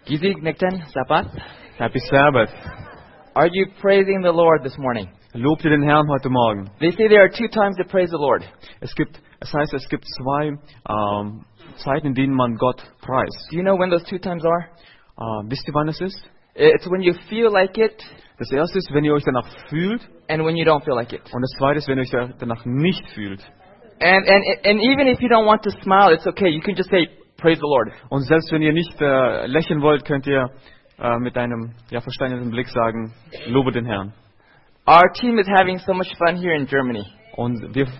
Gesegnet Sabbat. Happy Sabbath. Are you praising the Lord this morning? Lobt ihr den Herrn heute Morgen? They say there are two times to praise the Lord. Es heißt, es gibt zwei Zeiten, in denen man Gott preist. Do you know when those two times are? Wisst ihr, wann es ist? It's when you feel like it Das erste ist, wenn ihr euch danach fühlt, and when you don't feel like it. und das zweite ist, wenn ihr euch danach nicht fühlt. And even if you don't want to smile, it's okay. You can just say, praise the Lord. Und selbst wenn ihr nicht lächeln wollt, könnt ihr mit einem versteinerten Blick sagen, lobe den Herrn. Our team is having so much fun here in Germany. Und wir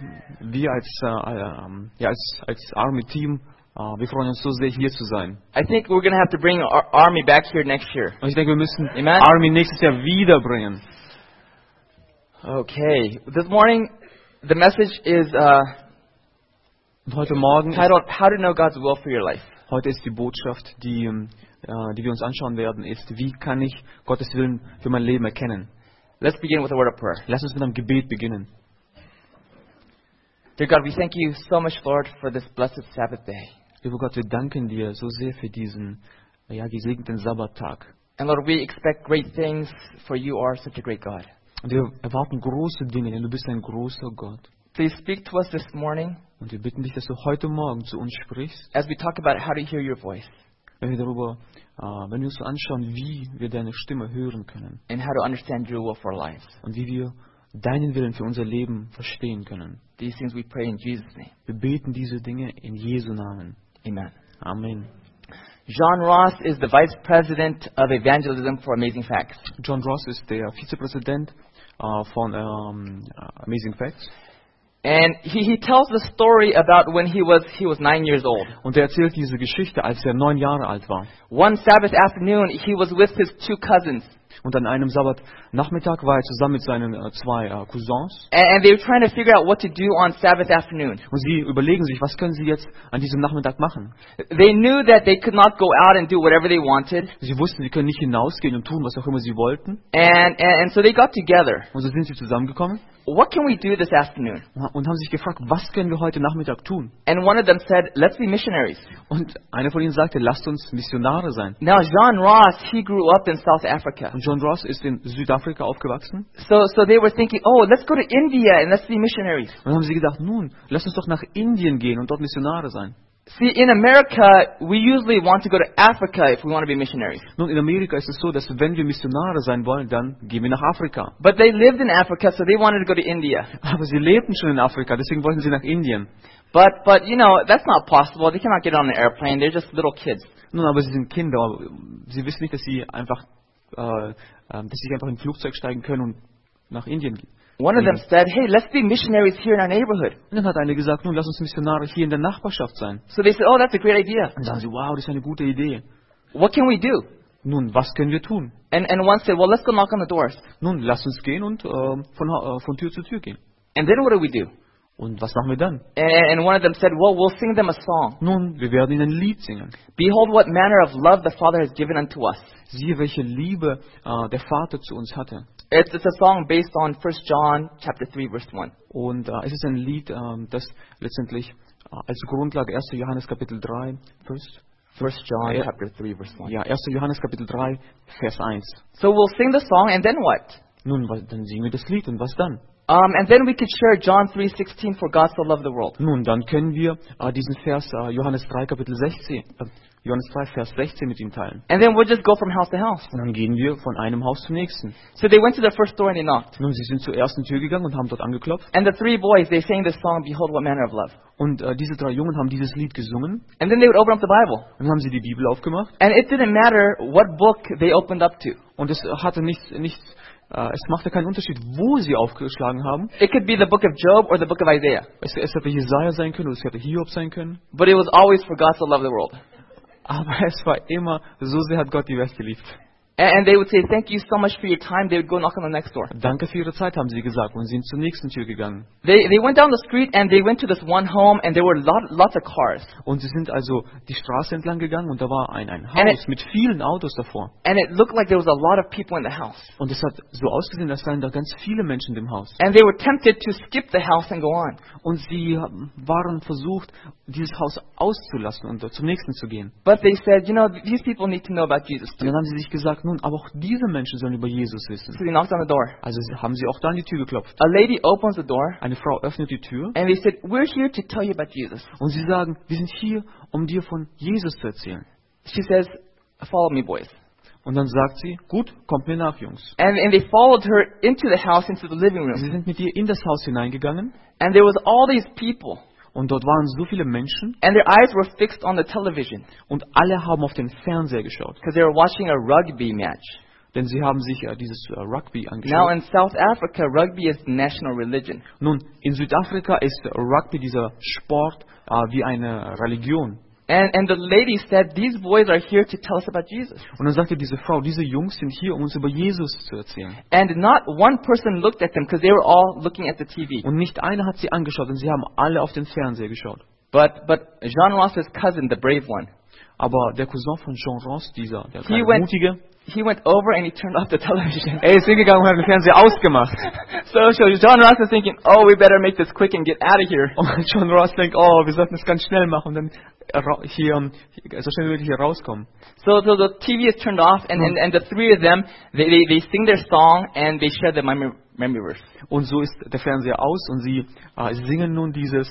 als Army-Team, wir freuen uns so sehr, hier zu sein. I think we're going to have to bring our army back here next year. Und ich denke, wir müssen Amen. Army nächstes Jahr wiederbringen. Okay. This morning, the message is Und heute Morgen, titled, How to Know God's Will for Your Life. heute ist die Botschaft, die wir uns anschauen werden, ist, wie kann ich Gottes Willen für mein Leben erkennen? Let's begin with a word of prayer. Lass uns mit einem Gebet beginnen. Dear God, we thank you so much, Lord, for this blessed Sabbath day. Lieber Gott, wir danken dir so sehr für diesen gesegneten Sabbattag. And Lord, we expect great things, for you are such a great God. Und wir erwarten große Dinge, denn du bist ein großer Gott. Please speak to us this morning Und wir bitten dich, dass du heute Morgen zu uns sprichst, as we talk about how to hear your voice wenn wir uns so anschauen, wie wir deine Stimme hören können and how to understand your will for our lives. und wie wir deinen Willen für unser Leben verstehen können. These things we pray in Jesus' name. Wir beten diese Dinge in Jesu Namen. Amen. Amen. John Ross is the Vice President of Evangelism for Amazing Facts. John Ross ist der Vizepräsident von Amazing Facts. And he tells the story about when he was 9 years old. Und er erzählt diese Geschichte, als er 9 Jahre alt war. One Sabbath afternoon, he was with his two cousins. Und an einem Sabbatnachmittag war er zusammen mit seinen zwei Cousins. And they were trying to figure out what to do on Sabbath afternoon. Und sie überlegen sich, was können sie jetzt an diesem Nachmittag machen? They knew that they could not go out and do whatever they wanted. Sie wussten, sie können nicht hinausgehen und tun, was auch immer sie wollten. And so they got together. Und so sind sie zusammengekommen What can we do this afternoon? und haben sich gefragt, was können wir heute Nachmittag tun? And one of them said, let's be missionaries. Und einer von ihnen sagte, lasst uns Missionare sein. Now, John Ross, he grew up in South Africa. Und John Ross ist in Südafrika aufgewachsen. So they were thinking, oh, let's go to India and let's be missionaries. Und dann haben sie gedacht, nun, lasst uns doch nach Indien gehen und dort Missionare sein. See, in America, we usually want to go to Africa if we want to be missionaries. Nun, in Amerika ist es so, dass wenn wir Missionare sein wollen, dann gehen wir nach Afrika. But they lived in Africa, so they wanted to go to India. Aber sie lebten schon in Afrika, deswegen wollten sie nach Indien. But you know, that's not possible. They cannot get on an airplane. They're just little kids. Nun, aber sie sind Kinder, aber sie wissen nicht, dass sie einfach in ein Flugzeug steigen können und nach Indien gehen. One of them said, hey, let's be missionaries here in our neighborhood. Und dann hat einer gesagt, nun, lass uns Missionare hier in der Nachbarschaft sein. So they said, oh, that's a great idea. Und dann sagen sie, wow, das ist eine gute Idee. What can we do? Nun, was können wir tun? And one said, well, let's go knock on the doors. Nun, lass uns gehen und von Tür zu Tür gehen. And then what do we do? Und was machen wir dann? And one of them said, well, we'll sing them a song. Nun, wir werden ihnen ein Lied singen. Behold, what manner of love the Father has given unto us. Siehe, welche Liebe der Vater zu uns hatte. It's a song based on 1 John chapter 3, verse 1. Und es ist ein Lied, das letztendlich als Grundlage 1. Johannes Kapitel 3, 1 John chapter 3, verse 1. Ja, 1. Johannes Kapitel 3, Vers 1. So we'll sing the song, and then what? Nun, dann singen wir das Lied, und was dann? And then we could share John 3:16, for God so loved the world. Nun, dann können wir diesen Vers Johannes 3, Johannes 3, Vers 16 mit ihm teilen. And then we'll just go from house to house. Und dann gehen wir von einem Haus zum nächsten. So they went to the first door and they knocked. Nun, sie sind zur ersten Tür gegangen und haben dort angeklopft. And the three boys, they sang this song, Behold, what manner of love. Und diese drei Jungen haben dieses Lied gesungen. And then they would open up the Bible. Und dann haben sie die Bibel aufgemacht. And it didn't matter what book they opened up to. Und es machte keinen Unterschied, wo sie aufgeschlagen haben. It could be the book of Job or the book of Isaiah. Es hätte Jesaja sein können oder es hätte Hiob sein können. But it was always for God so loved the world. Aber es war immer, so sehr hat Gott die Welt geliebt. And they would say, thank you so much for your time. They would go knock on the next door. Danke für Ihre Zeit, haben sie gesagt, und sind zur nächsten Tür gegangen. They went down the street and they went to this one home and there were lots of cars. Und sie sind also die Straße entlang gegangen und da war ein And Haus mit vielen Autos davor. And it looked like there was a lot of people in the house. Und es hat so ausgesehen, als seien da ganz viele Menschen im Haus. And they were tempted to skip the house and go on. Und sie waren versucht, dieses Haus auszulassen und zum nächsten zu gehen. But they said, these people need to know about Jesus Und too. dann haben sie sich gesagt, nun, aber auch diese Menschen sollen über Jesus wissen. So they knocked on the door. Also haben sie auch da an die Tür geklopft. A lady opens the door Eine Frau öffnet die Tür and they said, we're here to tell you about Jesus. und sie sagen, wir sind hier, um dir von Jesus zu erzählen. She says, follow me, boys. Und dann sagt sie, gut, kommt mir nach, Jungs. And they followed her into the house, into the living Sie room. sind mit ihr in das Haus hineingegangen And there was all these people. und dort waren so viele Menschen And their eyes were fixed on the television und alle haben auf den Fernseher geschaut. because they were watching a rugby match. Denn sie haben sich dieses Rugby Now angeschaut. in South Africa, rugby is national religion. Nun, in Südafrika ist Rugby, dieser Sport, wie eine Religion. And the lady said, these boys are here to tell us about Jesus. Und dann sagte diese Frau, diese Jungs sind hier, um uns über Jesus zu erzählen. And not one person looked at them because they were all looking at the TV. Und nicht einer hat sie angeschaut, denn sie haben alle auf den Fernseher geschaut. But John Ross's cousin, the brave one, Aber der Cousin von Jean Ross, der He kleine went- Mutige, he went over and he turned off the television. er ist hingegangen und hat den Fernseher ausgemacht. So John Ross is thinking, oh, we better make this quick and get out of here. Und John Ross denkt, oh, wir sollten es ganz schnell machen und dann hier so schnell wie möglich hier rauskommen. So the TV is turned off and the three of them, they sing their song and they share the memory verse. Und so ist der Fernseher aus und sie singen nun dieses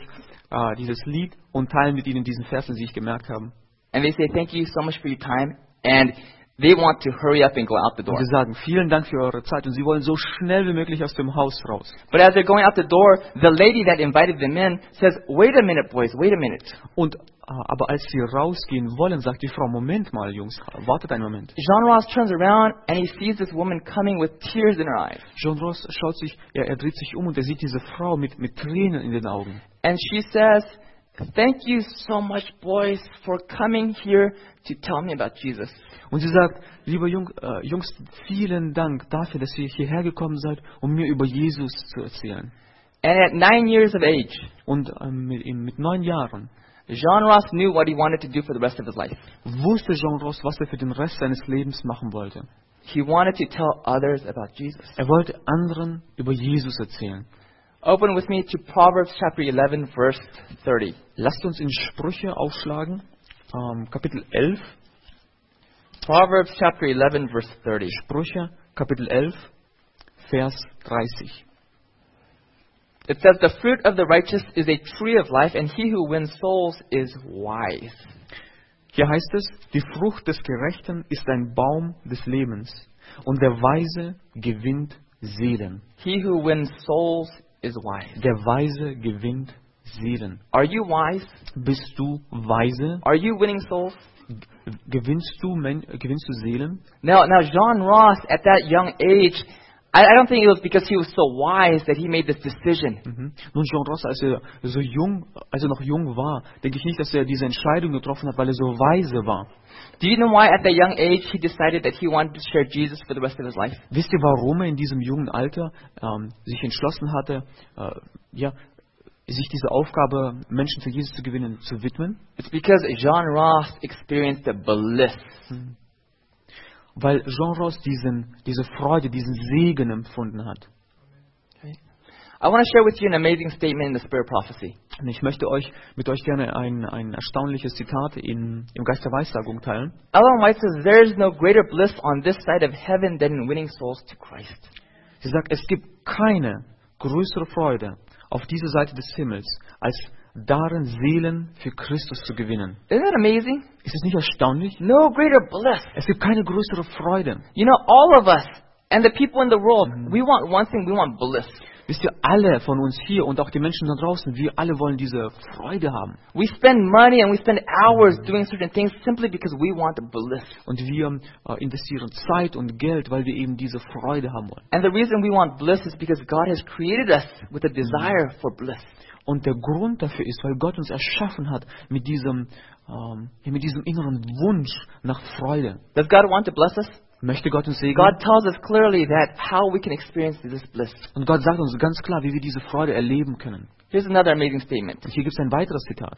Lied und teilen mit ihnen diesen Vers, den sie sich gemerkt haben. And they say, thank you so much for your time. And they want to hurry up and go out the door. Und sie sagen, vielen Dank für eure Zeit und sie wollen so schnell wie möglich aus dem Haus raus. But as they're going out the door, the lady that invited them in says, wait a minute, boys, wait a minute. Und aber als sie rausgehen wollen, sagt die Frau, Moment mal, Jungs, wartet einen Moment. John Ross turns around and he sees this woman coming with tears in her eyes. John Ross schaut sich, er dreht sich um und er sieht diese Frau mit Tränen in den Augen. And she says, thank you so much, boys, for coming here to tell me about Jesus. Und sie sagt, liebe Jungs, vielen Dank dafür, dass ihr hierher gekommen seid, um mir über Jesus zu erzählen. And at 9 years of age, Und mit 9 Jahren John Ross knew what he wanted to do for the rest of his life. wusste Jean Ross, was er für den Rest seines Lebens machen wollte. He wanted to tell others about Jesus. Er wollte anderen über Jesus erzählen. Open with me to Proverbs chapter 11, verse 30. Lasst uns in Sprüche aufschlagen, Kapitel 11. Proverbs chapter 11, verse 30. Sprüche, Kapitel 11, Vers 30. It says, the fruit of the righteous is a tree of life, and he who wins souls is wise. Hier heißt es, die Frucht des Gerechten ist ein Baum des Lebens und der Weise gewinnt Seelen. He who wins souls is wise. Der Weise gewinnt Seelen. Are you wise? Bist du weise? Are you winning souls? Gewinnst du Seelen? Now John Ross, at that young age, I don't think it was because he was so wise that he made this decision. Nun, Jean Ross, als er noch jung war, denke ich nicht, dass er diese Entscheidung getroffen hat, weil er so weise war. Do you know why at that young age he decided that he wanted to share Jesus for the rest of his life? Wisst ihr, warum er in diesem jungen Alter sich entschlossen hatte, sich diese Aufgabe, Menschen zu Jesus zu gewinnen, zu widmen? It's because John Ross experienced the bliss. Weil Jean Ross diese Freude, diesen Segen empfunden hat. I want to share with you an amazing statement in the Spirit Prophecy. Und ich möchte mit euch gerne ein erstaunliches Zitat im Geist der Weissagung teilen. Ellen White says, there is no greater bliss on this side of heaven than in winning souls to Christ. Sie sagt, es gibt keine größere Freude auf dieser Seite des Himmels, als darin Seelen für Christus zu gewinnen. Isn't that amazing? Ist es nicht erstaunlich? No greater bliss. Es gibt keine größere Freude. You know, all of us and the people in the world, we want one thing, we want bliss. Wisst ihr, alle von uns hier und auch die Menschen da draußen, wir alle wollen diese Freude haben. We spend money and we spend hours doing certain things simply because we want bliss. Und wir investieren Zeit und Geld, weil wir eben diese Freude haben wollen. And the reason we want bliss is because God has created us with a desire for bliss. Und der Grund dafür ist, weil Gott uns erschaffen hat mit diesem inneren Wunsch nach Freude. Does God want to bless us? möchte Gott uns segnen. God tells us clearly that how we can experience this bliss. Und Gott sagt uns ganz klar, wie wir diese Freude erleben können. Here's another amazing statement. Und hier gibt es ein weiteres Zitat.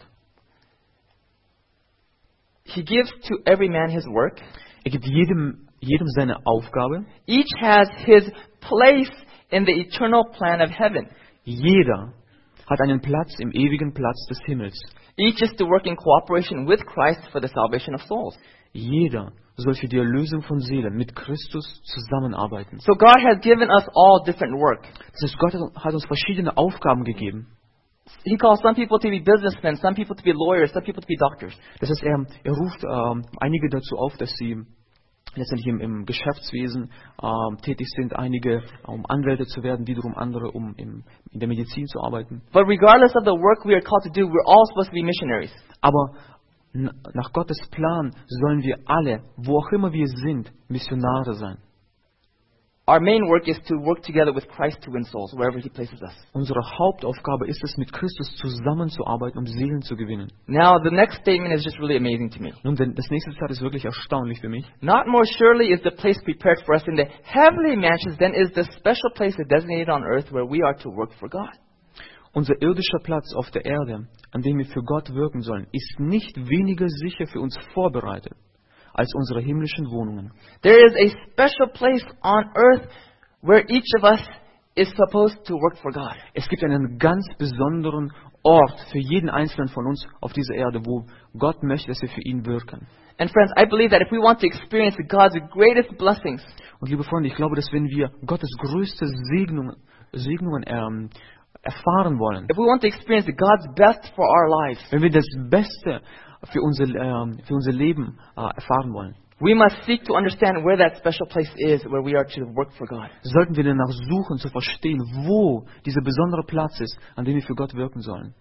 He gives to every man his work. Er gibt jedem seine Aufgabe. Each has his place in the eternal plan of heaven. Jeder hat einen Platz im ewigen Platz des Himmels. Each is to work in cooperation with Christ for the salvation of souls. Jeder soll für die Erlösung von Seelen mit Christus zusammenarbeiten. So God has given us all different work. Das heißt, Gott hat uns verschiedene Aufgaben gegeben. He calls some people to be businessmen, some people to be lawyers, some people to be doctors. Das heißt, er ruft einige dazu auf, dass sie letztendlich im Geschäftswesen tätig sind, einige um Anwälte zu werden, wiederum andere in der Medizin zu arbeiten. But regardless of the work we are called to do, we're all supposed to be missionaries. Aber nach Gottes Plan sollen wir alle, wo auch immer wir sind, Missionare sein. Our main work is to work together with Christ to win souls, wherever He places us. Unsere Hauptaufgabe ist es, mit Christus zusammenzuarbeiten, um Seelen zu gewinnen. Now, the next statement is just really amazing to me. Nun, denn das nächste Zitat ist wirklich erstaunlich für mich. Not more surely is the place prepared for us in the heavenly mansions than is the special place designated on earth where we are to work for God. Unser irdischer Platz auf der Erde, an dem wir für Gott wirken sollen, ist nicht weniger sicher für uns vorbereitet als unsere himmlischen Wohnungen. There is a special place on earth where each of us is supposed to work for God. Es gibt einen ganz besonderen Ort für jeden Einzelnen von uns auf dieser Erde, wo Gott möchte, dass wir für ihn wirken. And friends, I believe that if we want to experience God's greatest blessings, Und liebe Freunde, ich glaube, dass wenn wir Gottes größte Segnungen erfahren wollen, if we want to experience God's best for our lives, wenn wir das Beste für unser Leben erfahren wollen, we must seek to understand where that special place is where we are to work for God. sollten wir danach suchen, zu verstehen, wo dieser besondere Platz ist, an dem wir für Gott wirken sollen.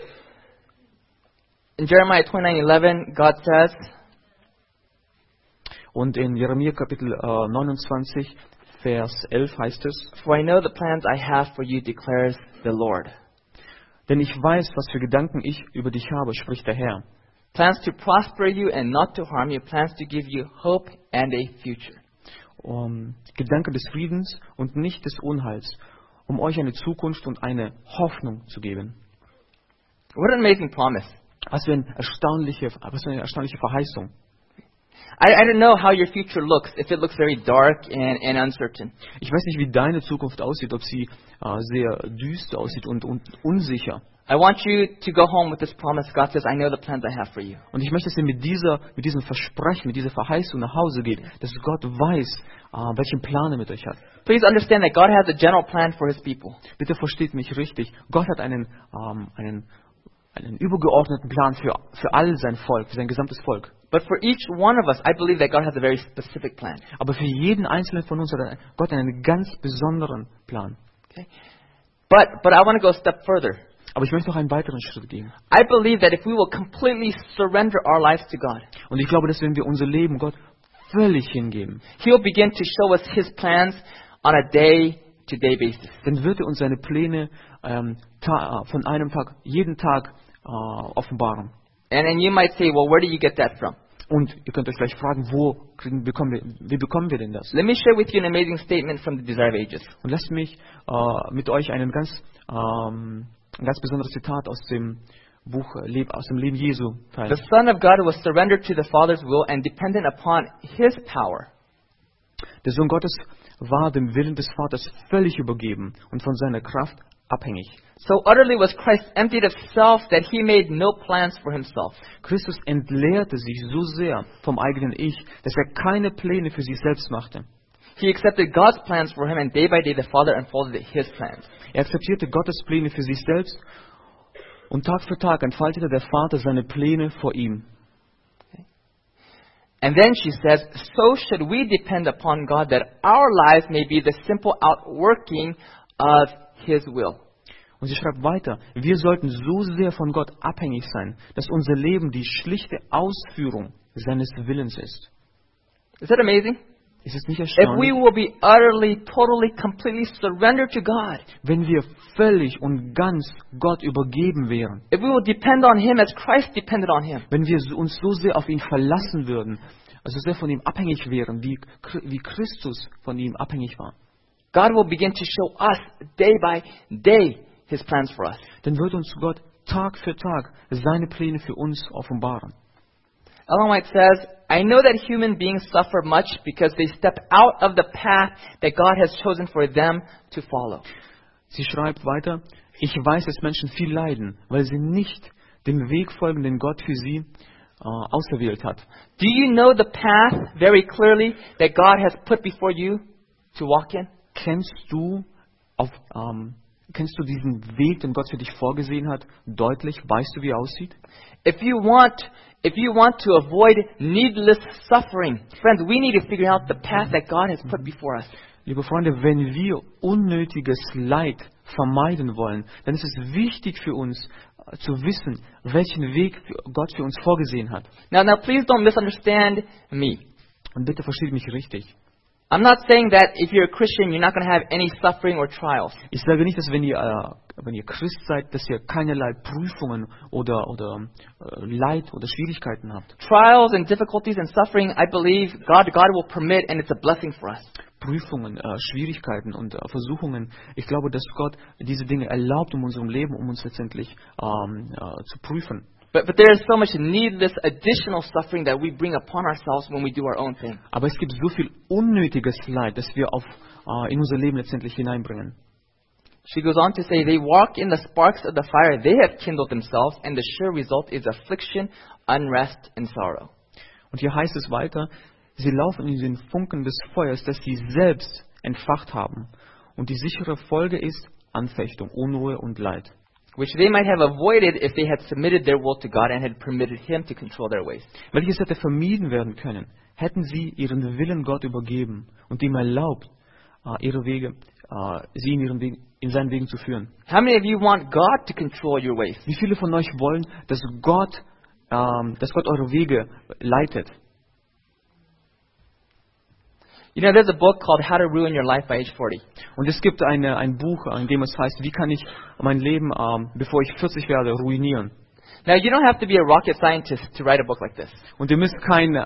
In Jeremiah 29:11, God says, Und in Jeremia Kapitel 29, Vers 11 heißt es, "For I know the plans I have for you, declares the Lord. denn ich weiß, was für Gedanken ich über dich habe, spricht der Herr. Plans to prosper you and not to harm you, plans to give you hope and a future." Gedanken des Friedens und nicht des Unheils, um euch eine Zukunft und eine Hoffnung zu geben. What an amazing promise. Was für eine erstaunliche Verheißung. I don't know how your future looks, if it looks very dark and uncertain. Ich weiß nicht, wie deine Zukunft aussieht, ob sie sehr düster aussieht und unsicher. I want you to go home with this promise. God says, "I know the plans I have for you." Und ich möchte, dass ihr mit diesem Versprechen, mit dieser Verheißung nach Hause geht, dass Gott weiß, welchen Plan er mit euch hat. Please understand that God has a general plan for His people. Bitte versteht mich richtig. Gott hat einen übergeordneten Plan für all sein Volk, für sein gesamtes Volk. But for each one of us, I believe that God has a very specific plan. Aber für jeden Einzelnen von uns hat Gott einen ganz besonderen Plan. Okay? But I want to go a step further. Aber ich möchte noch einen weiteren Schritt gehen. I believe that if we will completely surrender our lives to God, Und ich glaube, dass wenn wir unser Leben Gott völlig hingeben, He'll begin to show us His plans on a day-to-day basis. dann wird er uns seine Pläne von einem Tag, jeden Tag offenbaren. And you might say, well, where do you get that from? Und ihr könnt euch vielleicht fragen, wie bekommen wir denn das? Let me share with you an amazing statement from the Desire of Ages. Und lasst mich mit euch ein ganz besonderes Zitat aus dem Buch, aus dem Leben Jesu teilen. The Son of God was surrendered to the Father's will and dependent upon His power. Der Sohn Gottes war dem Willen des Vaters völlig übergeben und von seiner Kraft abhängig. So utterly was Christ emptied of self that He made no plans for Himself. Christus entleerte sich so sehr vom eigenen Ich, dass er keine Pläne für sich selbst machte. He accepted God's plans for Him, and day by day the Father unfolded His plans. Er akzeptierte Gottes Pläne für sich selbst und Tag für Tag entfaltete der Vater seine Pläne vor ihm. And then she says, so should we depend upon God that our lives may be the simple outworking of His will. Und sie schreibt weiter, wir sollten so sehr von Gott abhängig sein, dass unser Leben die schlichte Ausführung seines Willens ist. Is that amazing? Ist es nicht If we erstaunlich? will be utterly, totally, completely surrendered to God, Wenn wir völlig und ganz Gott übergeben wären, if we will depend on Him as Christ depended on Him, wenn wir uns so sehr auf ihn verlassen würden, also sehr von ihm abhängig wären, wie Christus von ihm abhängig war, God will begin to show us day by day His plans for us. dann wird uns Gott Tag für Tag seine Pläne für uns offenbaren. Ellen White says, I know that human beings suffer much because they step out of the path that God has chosen for them to follow. Sie schreibt weiter, ich weiß, dass Menschen viel leiden, weil sie nicht dem Weg folgen, den Gott für sie auserwählt hat. Do you know the path very clearly that God has put before you to walk in? Kennst du diesen Weg, den Gott für dich vorgesehen hat, deutlich? Weißt du, wie er aussieht? If you want to avoid needless suffering, friends, we need to figure out the path that God has put before us. Liebe Freunde, wenn wir unnötiges Leid vermeiden wollen, dann ist es wichtig für uns zu wissen, welchen Weg Gott für uns vorgesehen hat. Now, please don't misunderstand me. Und bitte versteht mich richtig. I'm not saying that if you're a Christian, you're not going to have any suffering or trials. Ich sage nicht, dass wenn ihr Christ seid, dass ihr keinerlei Prüfungen oder Leid oder Schwierigkeiten habt. Trials and difficulties and suffering, I believe God will permit, and it's a blessing for us. Prüfungen, Schwierigkeiten und Versuchungen. Ich glaube, dass Gott diese Dinge erlaubt in unserem Leben, um uns letztendlich zu prüfen. But there is so much needless additional suffering that we bring upon ourselves when we do our own thing. Aber es gibt so viel unnötiges Leid, das wir in unser Leben letztendlich hineinbringen. She goes on to say, they walk in the sparks of the fire they have kindled themselves, and the sure result is affliction, unrest, and sorrow. Und hier heißt es weiter, sie laufen in den Funken des Feuers, das sie selbst entfacht haben. Und die sichere Folge ist Anfechtung, Unruhe und Leid. Which they might have avoided if they had submitted their will to God and had permitted Him to control their ways. Welches hätte vermieden werden können, hätten sie ihren Willen Gott übergeben und ihm erlaubt, sie in seinen Wegen zu führen. How many of you want God to control your ways? Wie viele von euch wollen, dass Gott eure Wege leitet? You know, there's a book called How to Ruin Your Life by Age 40. Und es gibt ein Buch, in dem es heißt, wie kann ich mein Leben, bevor ich 40 werde, ruinieren? Now, you don't have to be a rocket scientist to write a book like this. Und ihr müsst kein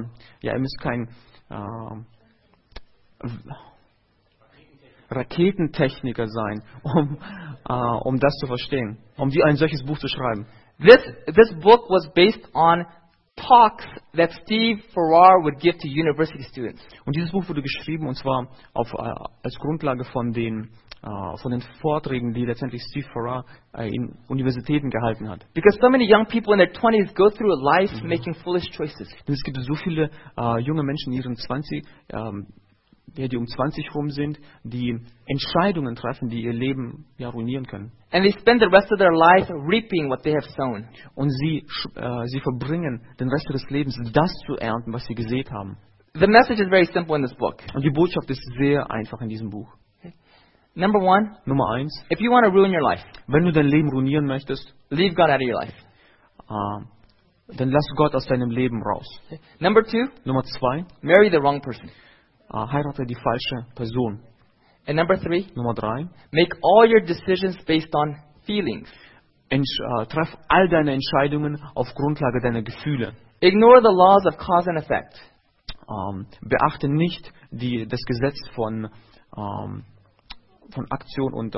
Raketentechniker sein, um das zu verstehen, um ein solches Buch zu schreiben. This book was based on talks that Steve Farrar would give to university students. Und dieses Buch wurde geschrieben, und zwar als Grundlage von den Vorträgen, die letztendlich Steve Farrar in Universitäten gehalten hat. Because so many young people in their 20s go through life making foolish choices. Denn es gibt so viele junge Menschen in ihren 20, die um 20 rum sind, die Entscheidungen treffen, die ihr Leben ruinieren können. And they spend the rest of their life reaping what they have sown. Und sie verbringen den Rest ihres Lebens, das zu ernten, was sie gesät haben. The message is very simple in this book. Und die Botschaft ist sehr einfach in diesem Buch. Number one, Nummer 1, if you want to ruin your life, wenn du dein Leben ruinieren möchtest, leave God out of your life. dann lass Gott aus deinem Leben raus. Number two, Nummer 2, marry the wrong person. heirate die falsche Person. And number three, Nummer 3, make all your decisions based on feelings. treff all deine Entscheidungen auf Grundlage deiner Gefühle. Ignore the laws of cause and effect. Beachte nicht das Gesetz von Aktion und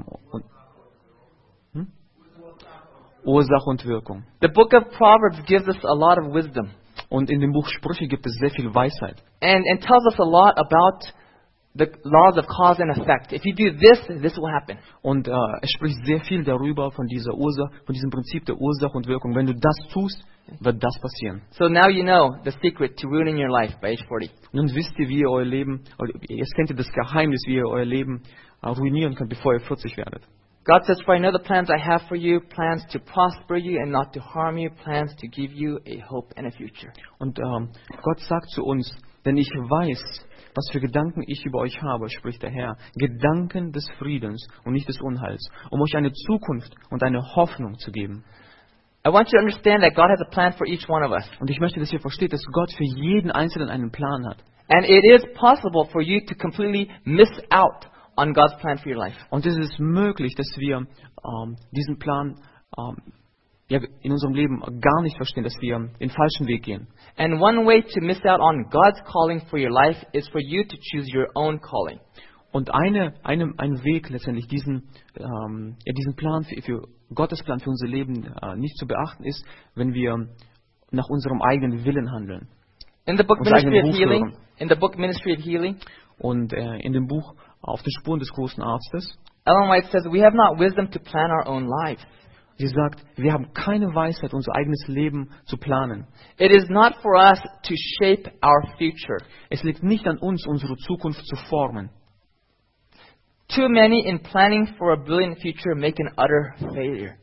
Ursache und Wirkung. The book of Proverbs gives us a lot of wisdom Und in dem Buch Sprüche gibt es sehr viel Weisheit. and tells us a lot about the laws of cause and effect. If you do this, this will happen. Und es spricht sehr viel darüber, von diesem Prinzip der Ursache und Wirkung. Wenn du das tust, wird das passieren. So now you know the secret to ruining your life by age 40. Nun wisst ihr, wie ihr euer Leben, oder jetzt kennt ihr das Geheimnis, wie ihr euer Leben ruinieren könnt, bevor ihr 40 werdet. God says, for I know the plans I have for you, plans to prosper you and not to harm you, plans to give you a hope and a future. Und Gott sagt zu uns, denn ich weiß, was für Gedanken ich über euch habe, spricht der Herr. Gedanken des Friedens und nicht des Unheils, um euch eine Zukunft und eine Hoffnung zu geben. I want you to understand that God has a plan for each one of us. Und ich möchte, dass ihr versteht, dass Gott für jeden Einzelnen einen Plan hat. And it is possible for you to completely miss out on God's plan for your life. Und es ist möglich, dass wir diesen Plan in unserem Leben gar nicht verstehen, dass wir den falschen Weg gehen. And one way to miss out on God's calling for your life is for you to choose your own calling. Und ein Weg letztendlich, diesen Plan für Gottes Plan für unser Leben nicht zu beachten ist, wenn wir nach unserem eigenen Willen handeln. In the book Unser Ministry eigenen of Ruf Healing, hören. in the book Ministry of Healing, Und in dem Buch Auf den Spuren des großen Arztes, Ellen White says, we have not wisdom to plan our own lives. sie sagt, wir haben keine Weisheit, unser eigenes Leben zu planen. It is not for us to shape our future. Es liegt nicht an uns, unsere Zukunft zu formen. Too many in planning for a brilliant future make an utter failure.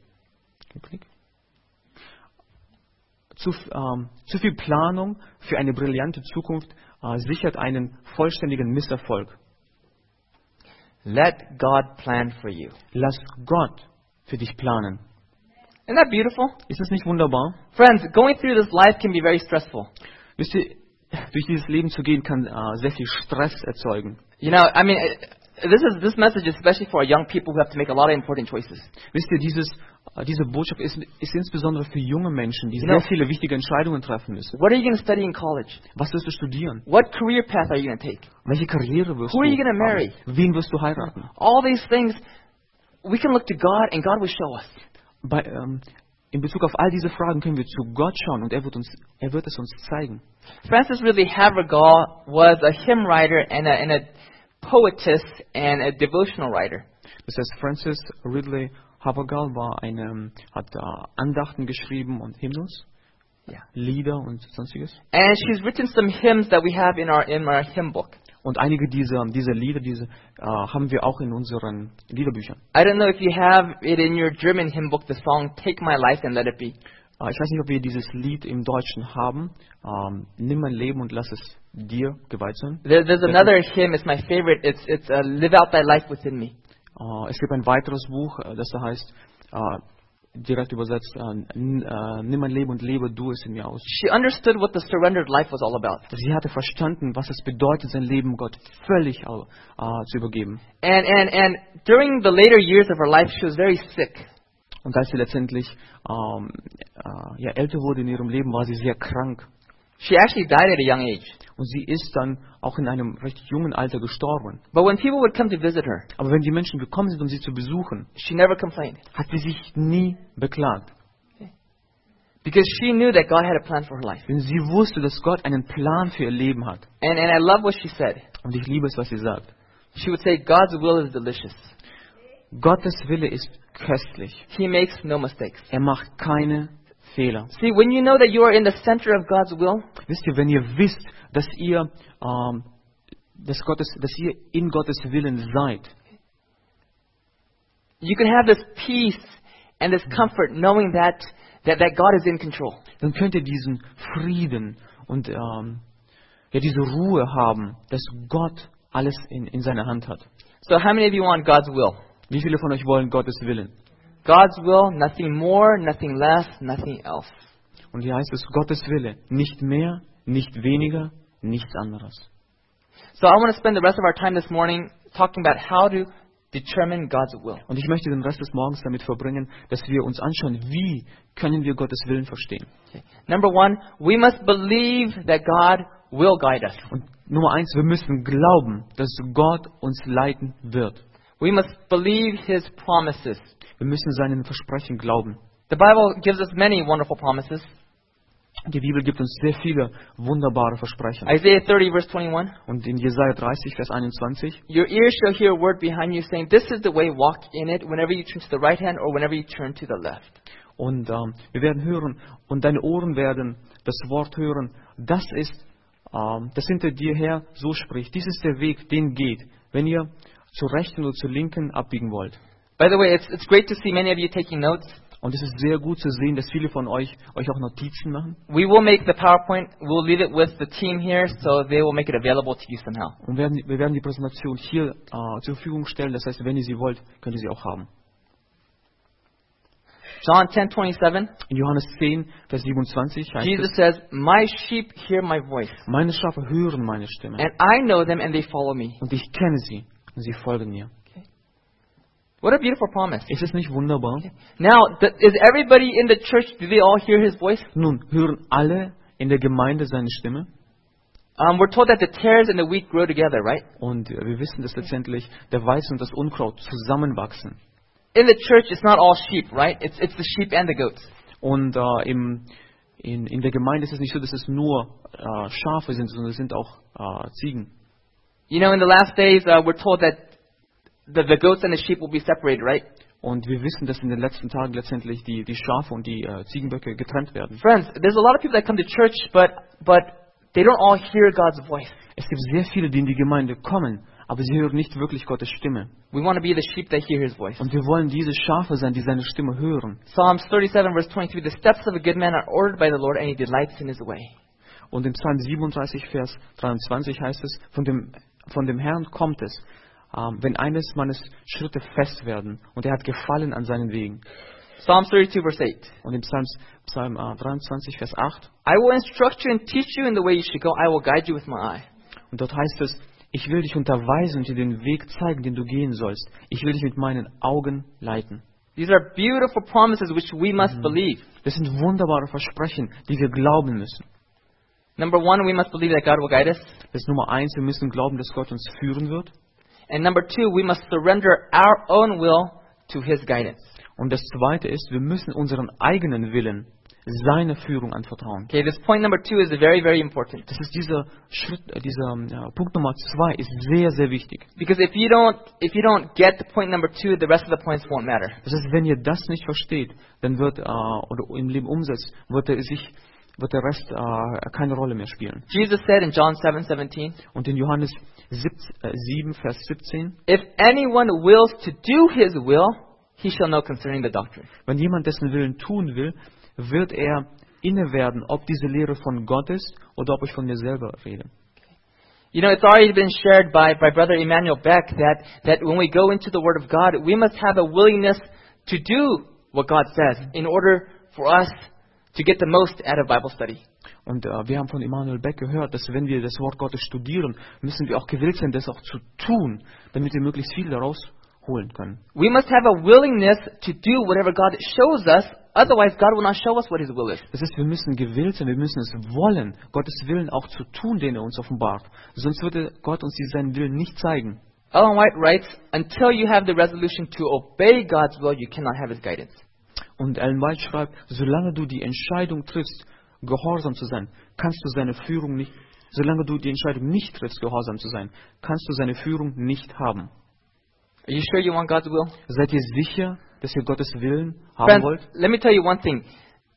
Zu viel Planung für eine brillante Zukunft sichert einen vollständigen Misserfolg. Let God plan for you. Lass Gott für dich planen. Isn't that beautiful? Ist das nicht wunderbar? Friends, going through this life can be very stressful. Wisst ihr, durch dieses Leben zu gehen kann sehr viel Stress erzeugen. You know, I mean, this message is especially for young people who have to make a lot of important choices. Wisst ihr, diese Botschaft ist insbesondere für junge Menschen, die You know- sehr viele wichtige Entscheidungen treffen müssen. What are you going to study in college? Was wirst du studieren? What career path are you going to take? Welche Karriere wirst Who du are you gonna haben? marry? Wen wirst du heiraten? All these things, we can look to God and God will show us. In Bezug auf all diese Fragen können wir zu Gott schauen und er wird es uns zeigen. Frances Ridley Havergal was a hymn writer and a poetess and a devotional writer. Das heißt, Frances Ridley Havergal hat Andachten geschrieben und Hymnus, Yeah. Lieder und sonstiges. And she's written some hymns that we have in our hymn book. Und einige dieser Lieder, haben wir auch in unseren Liederbüchern. I don't know if you have it in your German hymn book, the song Take My Life and Let It Be. Ich weiß nicht, ob wir dieses Lied im Deutschen haben. Nimm mein Leben und lass es dir geweiht sein. There's another hymn, it's my favorite, it's Live Out Thy Life Within Me. Es gibt ein weiteres Buch, das da heißt, direkt übersetzt, nimm mein Leben und lebe du es in mir aus. She understood what the surrendered life was all about. Sie hatte verstanden, was es bedeutet, sein Leben Gott völlig zu übergeben. And during the later years of her life, she was very sick. Und als sie letztendlich älter wurde in ihrem Leben, war sie sehr krank. She actually died at a young age. Und sie ist dann auch in einem recht jungen Alter gestorben. But when people would come to visit her, Aber wenn die Menschen gekommen sind, um sie zu besuchen, she never complained. hat sie sich nie beklagt. Because she knew that God had a plan for her life. Denn sie wusste, dass Gott einen Plan für ihr Leben hat. And I love what she said. Und ich liebe es, was sie sagt. She would say, God's will is delicious. Gottes Wille ist köstlich. He makes no mistakes. Er macht keine Fehler. See, when you know that you are in the center of God's will, Wisst ihr, wenn ihr wisst, dass ihr in Gottes Willen seid, you can have this peace and this comfort knowing that God is in control. dann könnt ihr diesen Frieden und diese Ruhe haben, dass Gott alles in seiner Hand hat. So how many of you want God's will? Wie viele von euch wollen Gottes Willen? God's will, nothing more, nothing less, nothing else. Und hier heißt es Gottes Wille, nicht mehr, nicht weniger, nichts anderes. So I want to spend the rest of our time this morning talking about how to determine God's will. Und ich möchte den Rest des Morgens damit verbringen, dass wir uns anschauen, wie können wir Gottes Willen verstehen. Okay. Number one, we must believe that God will guide us. Und Nummer 1, wir müssen glauben, dass Gott uns leiten wird. We must believe His promises. Wir müssen seinen Versprechen glauben. The Bible gives us many wonderful promises. Die Bibel gibt uns sehr viele wunderbare Versprechen. Isaiah 30 verse 21. Und in Jesaja 30, Vers 21, Your ears shall hear a word behind you saying, this is the way, walk in it, whenever you turn to the right hand or whenever you turn to the left. und wir werden hören, und deine Ohren werden das Wort hören, das hinter dir her so spricht. Dies ist der Weg, den geht, wenn ihr zur rechten oder zur linken abbiegen wollt. By the way, it's great to see many of you taking notes. Und es ist sehr gut zu sehen, dass viele von euch auch Notizen machen. We will make the PowerPoint, we'll leave it with the team here, so they will make it available to you somehow. Und wir werden die Präsentation hier zur Verfügung stellen. Das heißt, wenn ihr sie wollt, könnt ihr sie auch haben. John 10:27, In Johannes 10, Vers 27 heißt Jesus es, says, my sheep hear my voice, meine Schafe hören meine Stimme. and I know them and they follow me. Und ich kenne sie und sie folgen mir. What a beautiful promise. Ist es nicht wunderbar? Now, is everybody in the church, do they all hear his voice? Nun, hören alle in der Gemeinde seine Stimme? We're told that the tares and the wheat grow together, right? Und wir wissen, dass letztendlich der Weizen und das Unkraut zusammenwachsen. In the church, it's not all sheep, right? It's the sheep and the goats. Und in der Gemeinde ist es nicht so, dass es nur Schafe sind, sondern es sind auch Ziegen. You know, in the last days, we're told that the goats and the sheep will be separated, right? Und wir wissen, dass in den letzten Tagen letztendlich die Schafe und die Ziegenböcke getrennt werden. Friends, there's a lot of people that come to church, but they don't all hear God's voice. Es gibt sehr viele, die in die Gemeinde kommen, aber sie hören nicht wirklich Gottes Stimme. We want to be the sheep that hear his voice. Und wir wollen diese Schafe sein, die seine Stimme hören. Psalms 37 verse 23, the steps of a good man are ordered by the Lord, and he delights in his way. Und im Psalm 37, Vers 23 heißt es, von dem Herrn kommt es, wenn eines Mannes Schritte fest werden, und er hat Gefallen an seinen Wegen. Psalms 32 verse 8. Und im Psalm 23, Vers 8, I will instruct you and teach you in the way you should go. I will guide you with my eye. und dort heißt es, ich will dich unterweisen und dir den Weg zeigen, den du gehen sollst. Ich will dich mit meinen Augen leiten. These are beautiful promises which we must believe. Das sind wunderbare Versprechen, die wir glauben müssen. Number one, we must believe that God will guide us. Das ist Nummer 1, wir müssen glauben, dass Gott uns führen wird. And number two, we must surrender our own will to His guidance. Und das Zweite ist, wir müssen unseren eigenen Willen seine Führung anvertrauen. Okay, this point number two is very, very important. Das ist dieser Punkt Nummer 2 ist sehr, sehr wichtig. Because if you don't get the point number two, the rest of the points won't matter. Das heißt, wenn ihr das nicht versteht, dann wird oder im Leben umsetzt, wird der Rest keine Rolle mehr spielen. Jesus said in John 7:17, Und in Johannes 7, Vers 17, if anyone wills to do His will, he shall know concerning the doctrine. wenn jemand dessen Willen tun will, wird er inne werden, ob diese Lehre von Gott ist oder ob ich von mir selber rede. You know, it's already been shared by Brother Emmanuel Beck that when we go into the Word of God, we must have a willingness to do what God says in order for us to get the most out of Bible study. Und wir haben von Emmanuel Beck gehört, dass wenn wir das Wort Gottes studieren, müssen wir auch gewillt sein, das auch zu tun, damit wir möglichst viel daraus holen können. We must have a willingness to do whatever God shows us, otherwise God will not show us what His will is. Das heißt, wir müssen gewillt sein, wir müssen es wollen, Gottes Willen auch zu tun, den er uns offenbart. Sonst würde Gott uns seinen Willen nicht zeigen. Ellen White writes, until you have the resolution to obey God's will, you cannot have His guidance. Und Ellen White schreibt, solange du die Entscheidung triffst, gehorsam zu sein, kannst du seine Führung nicht, solange du die Entscheidung nicht triffst, gehorsam zu sein, kannst du seine Führung nicht haben. Are you sure you want God's will? Seid ihr sicher, dass ihr Gottes Willen haben Friends, wollt? let me tell you one thing.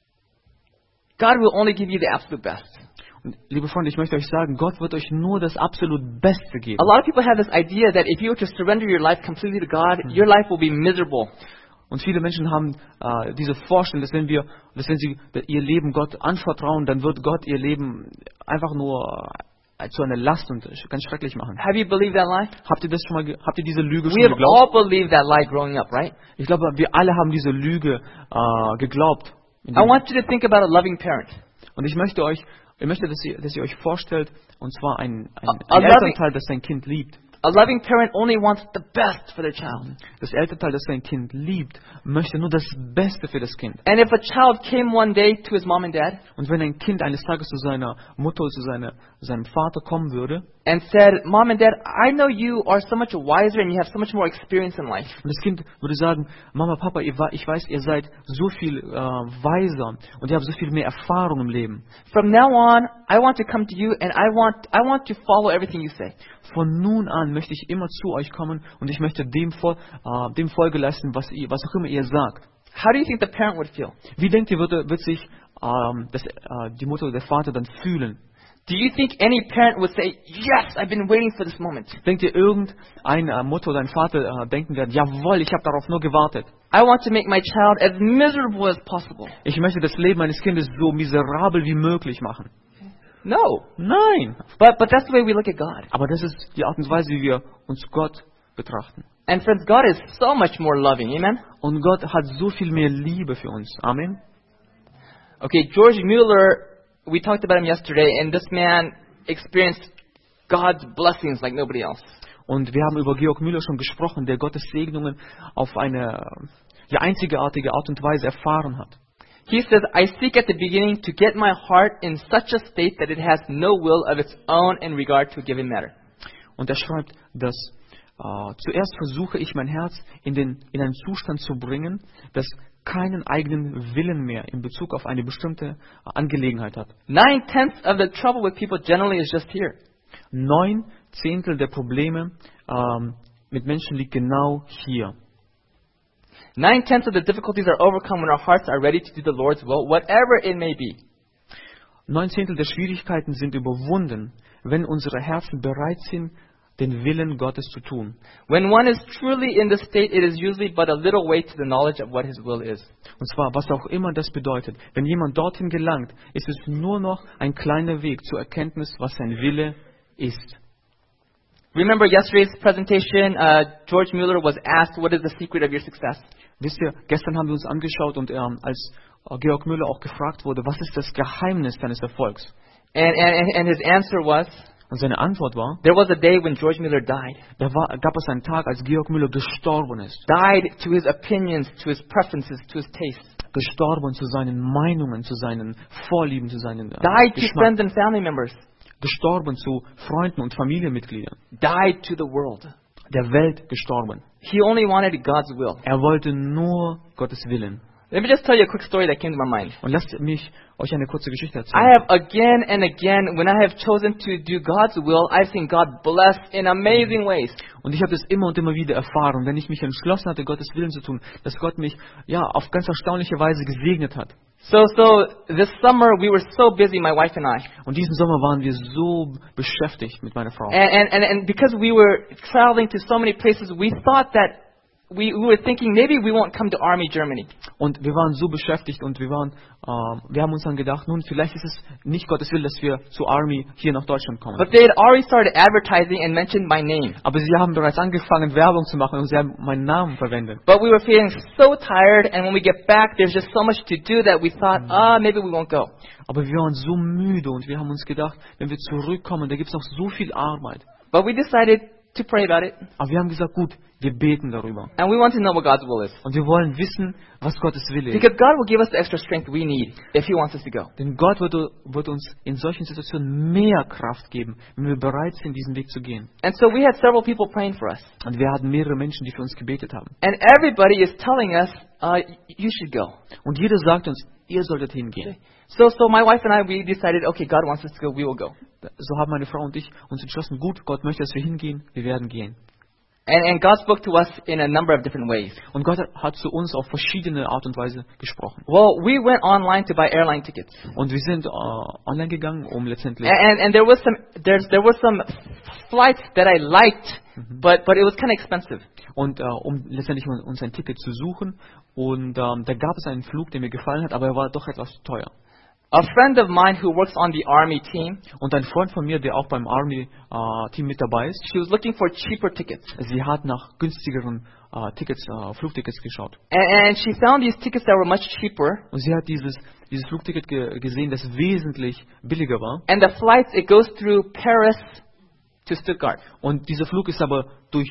God will only give you the absolute best. Und, liebe Freunde, ich möchte euch sagen, Gott wird euch nur das absolut Beste geben. A lot of people have this idea that if you were to surrender your life completely to God, your life will be miserable. Und viele Menschen haben diese Vorstellung, dass wenn sie ihr Leben Gott anvertrauen, dann wird Gott ihr Leben einfach nur zu einer Last und ganz schrecklich machen. Have you believed that lie? Habt ihr diese Lüge schon We have geglaubt? all believed that lie growing up, right? Ich glaube, wir alle haben diese Lüge geglaubt. I want you to think about a loving parent. Und ich möchte, dass ihr euch vorstellt, und zwar ein A Elternteil, das sein Kind liebt. A loving parent only wants the best for their child. Das Elternteil, das sein Kind liebt, möchte nur das Beste für das Kind. And if a child came one day to his mom and dad Und wenn ein Kind eines Tages zu seiner Mutter oder zu seinem Vater kommen würde and said, Mom and Dad, I know you are so much wiser and you have so much more experience in life. und das Kind würde sagen, Mama, Papa, ich weiß, ihr seid so viel weiser und ihr habt so viel mehr Erfahrung im Leben. From now on, I want to come to you and I want to follow everything you say. Von nun an möchte ich immer zu euch kommen und ich möchte dem Folge leisten, was auch immer ihr sagt. How do you think the parent would feel? Wie denkt ihr, wird sich die Mutter oder der Vater dann fühlen? Do you think any parent would say, yes, I've been waiting for this moment? Denkt ihr, irgendeine Mutter oder ein Vater denken werden, jawohl, ich habe darauf nur gewartet. I want to make my child as miserable as possible. Ich möchte das Leben meines Kindes so miserabel wie möglich machen. No. Nein. But that's the way we look at God. Aber das ist die Art und Weise, wie wir uns Gott betrachten. And friends, God is so much more loving. Amen? Und Gott hat so viel mehr Liebe für uns. Amen. Okay, George Mueller, we talked about him yesterday, and this man experienced God's blessings like nobody else. Und wir haben über Georg Müller schon gesprochen, der Gottes Segnungen auf eine einzigartige Art und Weise erfahren hat. He says, I seek at the beginning to get my heart in such a state that it has no will of its own in regard to a given matter. Und er schreibt, dass zuerst versuche ich mein Herz in einen Zustand zu bringen, das keinen eigenen Willen mehr in Bezug auf eine bestimmte Angelegenheit hat. 9/10 of the trouble with people generally is just here. 9/10 der Probleme mit Menschen liegt genau hier. 9/10 of the difficulties are overcome when our hearts are ready to do the Lord's will, whatever it may be. 9/10 der Schwierigkeiten sind überwunden, wenn unsere Herzen bereit sind, den Willen Gottes zu tun. When one is truly in this state, it is usually but a little way to the knowledge of what His will is. Und zwar, was auch immer das bedeutet. Wenn jemand dorthin gelangt, ist es nur noch ein kleiner Weg zur Erkenntnis, was sein Wille ist. Remember yesterday's presentation, George Mueller was asked, what is the secret of your success? Wisst ihr, gestern haben wir uns angeschaut und als Georg Müller auch gefragt wurde, was ist das Geheimnis deines Erfolgs? And his answer was, Und seine Antwort war, there was a day when George Mueller died. gab es einen Tag, als Georg Müller gestorben ist. Died to his opinions, to his preferences, to his tastes. Gestorben zu seinen Meinungen, zu seinen Vorlieben, zu seinen Died to Geschmack. friends and family members. Gestorben zu Freunden und Familienmitgliedern. Died to the world. Der Welt gestorben. He only wanted God's will. Er wollte nur Gottes Willen. Let me just tell you a quick story that came to my mind. Und lasst mich euch eine kurze Geschichte I erzählen. have again and again, when I have chosen to do God's will, I've seen God bless in amazing ways. Und ich habe das immer und immer wieder erfahren, wenn ich mich entschlossen hatte, Gottes Willen zu tun, dass Gott mich auf ganz erstaunliche Weise gesegnet hat. So this summer we were so busy, my wife and I. Und diesen Sommer waren wir so beschäftigt mit meiner Frau. And because we were traveling to so many places, we thought that we were thinking maybe we won't come to Army Germany. Und wir waren so beschäftigt und wir haben uns dann gedacht, nun, vielleicht ist es nicht Gottes Wille, dass wir zur Army hier nach Deutschland kommen. But they had already started advertising and mentioned my name. Aber sie haben bereits angefangen, Werbung zu machen und sie haben meinen Namen verwendet. But we were feeling so tired, and when we get back, there's just so much to do that we thought, maybe we won't go. Aber wir waren so müde und wir haben uns gedacht, wenn wir zurückkommen, da gibt es noch so viel Arbeit. But we decided to pray about it, Aber wir haben gesagt, gut, wir beten darüber. and we want to know what God's will is. Und wir wollen wissen, was Gottes Wille ist. Because God will give us the extra strength we need if He wants us to go. Denn Gott wird uns in solchen Situationen mehr Kraft geben, wenn wir bereit sind, diesen Weg zu gehen. And so we had several people praying for us. Und wir hatten mehrere Menschen, die für uns gebetet haben. And everybody is telling us, you should go. Und jeder sagt uns, ihr solltet hingehen. So my wife and I, we decided, okay, God wants us to go, we will go. So haben meine Frau und ich uns entschlossen, gut, Gott möchte, dass wir hingehen, wir werden gehen. And God spoke to us in a number of different ways. Und Gott hat zu uns auf verschiedene Art und Weise gesprochen. Well, we went online to buy airline tickets. Und wir sind online gegangen, um letztendlich... And there was some flights that I liked, but it was kind of expensive. Und um letztendlich uns ein Ticket zu suchen. Und da gab es einen Flug, der mir gefallen hat, aber er war doch etwas teuer. A friend of mine who works on the Army team, Und ein Freund von mir, der auch beim Army-Team mit dabei ist, she was looking for cheaper tickets. sie hat nach günstigeren Flugtickets geschaut. And she found these tickets that were much cheaper. Und sie hat dieses Flugticket gesehen, das wesentlich billiger war. And the flights, it goes through Paris to Stuttgart. Und dieser Flug ist aber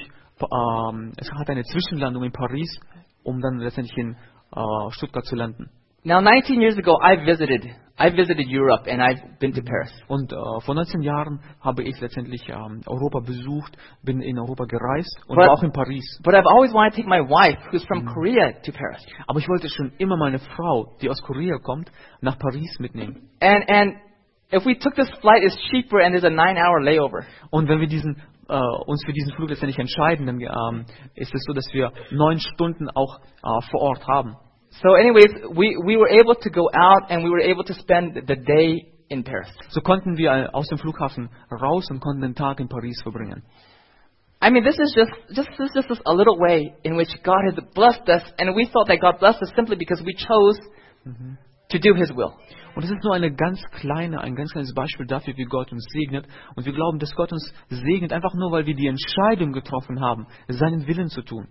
es hat eine Zwischenlandung in Paris, um dann letztendlich in Stuttgart zu landen. Now, 19 years ago, I visited Europe and I've been to Paris. Und vor 19 Jahren habe ich letztendlich Europa besucht, bin in Europa gereist und But- war auch in Paris. But I've always wanted to take my wife, who's from Korea, to Paris. Aber ich wollte schon immer meine Frau, die aus Korea kommt, nach Paris mitnehmen. And if we took this flight, it's cheaper and there's a 9-hour layover. Und wenn wir uns für diesen Flug letztendlich entscheiden, dann ist es so, dass wir 9 Stunden auch vor Ort haben. So anyways, we were able to go out and we were able to spend the day in Paris. So konnten wir aus dem Flughafen raus und konnten den Tag in Paris verbringen. I mean, this is just a little way in which God has blessed us, and we thought that God blessed us simply because we chose to do His will. Und es ist nur ein ganz kleines Beispiel dafür, wie Gott uns segnet. Und wir glauben, dass Gott uns segnet, einfach nur, weil wir die Entscheidung getroffen haben, seinen Willen zu tun.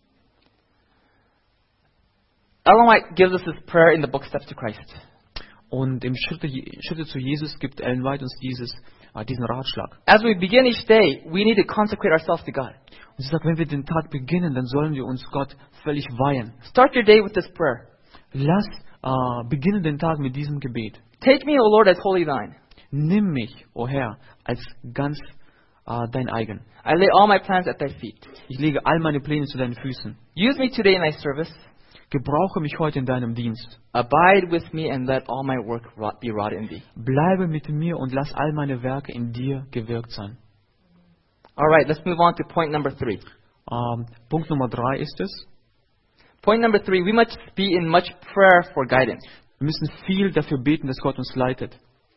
Ellen White gives us this prayer in the book Steps to Christ. Und im Schritte zu Jesus gibt Ellen White uns diesen Ratschlag. As we begin each day, we need to consecrate ourselves to God. Und sie sagt, wenn wir den Tag beginnen, dann sollen wir uns Gott völlig weihen. Start your day with this prayer. Beginne den Tag mit diesem Gebet. Take me, O Lord, as wholly thine. Nimm mich, o Herr, als ganz dein eigen. I lay all my plans at thy feet. Ich lege all meine Pläne zu deinen Füßen. Use me today in thy service. Gebrauche mich heute in deinem Dienst. Abide with me and let all my work be wrought in thee. Bleibe mit mir und lass all meine Werke in dir gewirkt sein. All right, let's move on to point number 3. Punkt Nummer 3 ist es. Point number 3, we must be in much prayer for guidance. Wir müssen viel dafür beten, dass Gott uns leitet.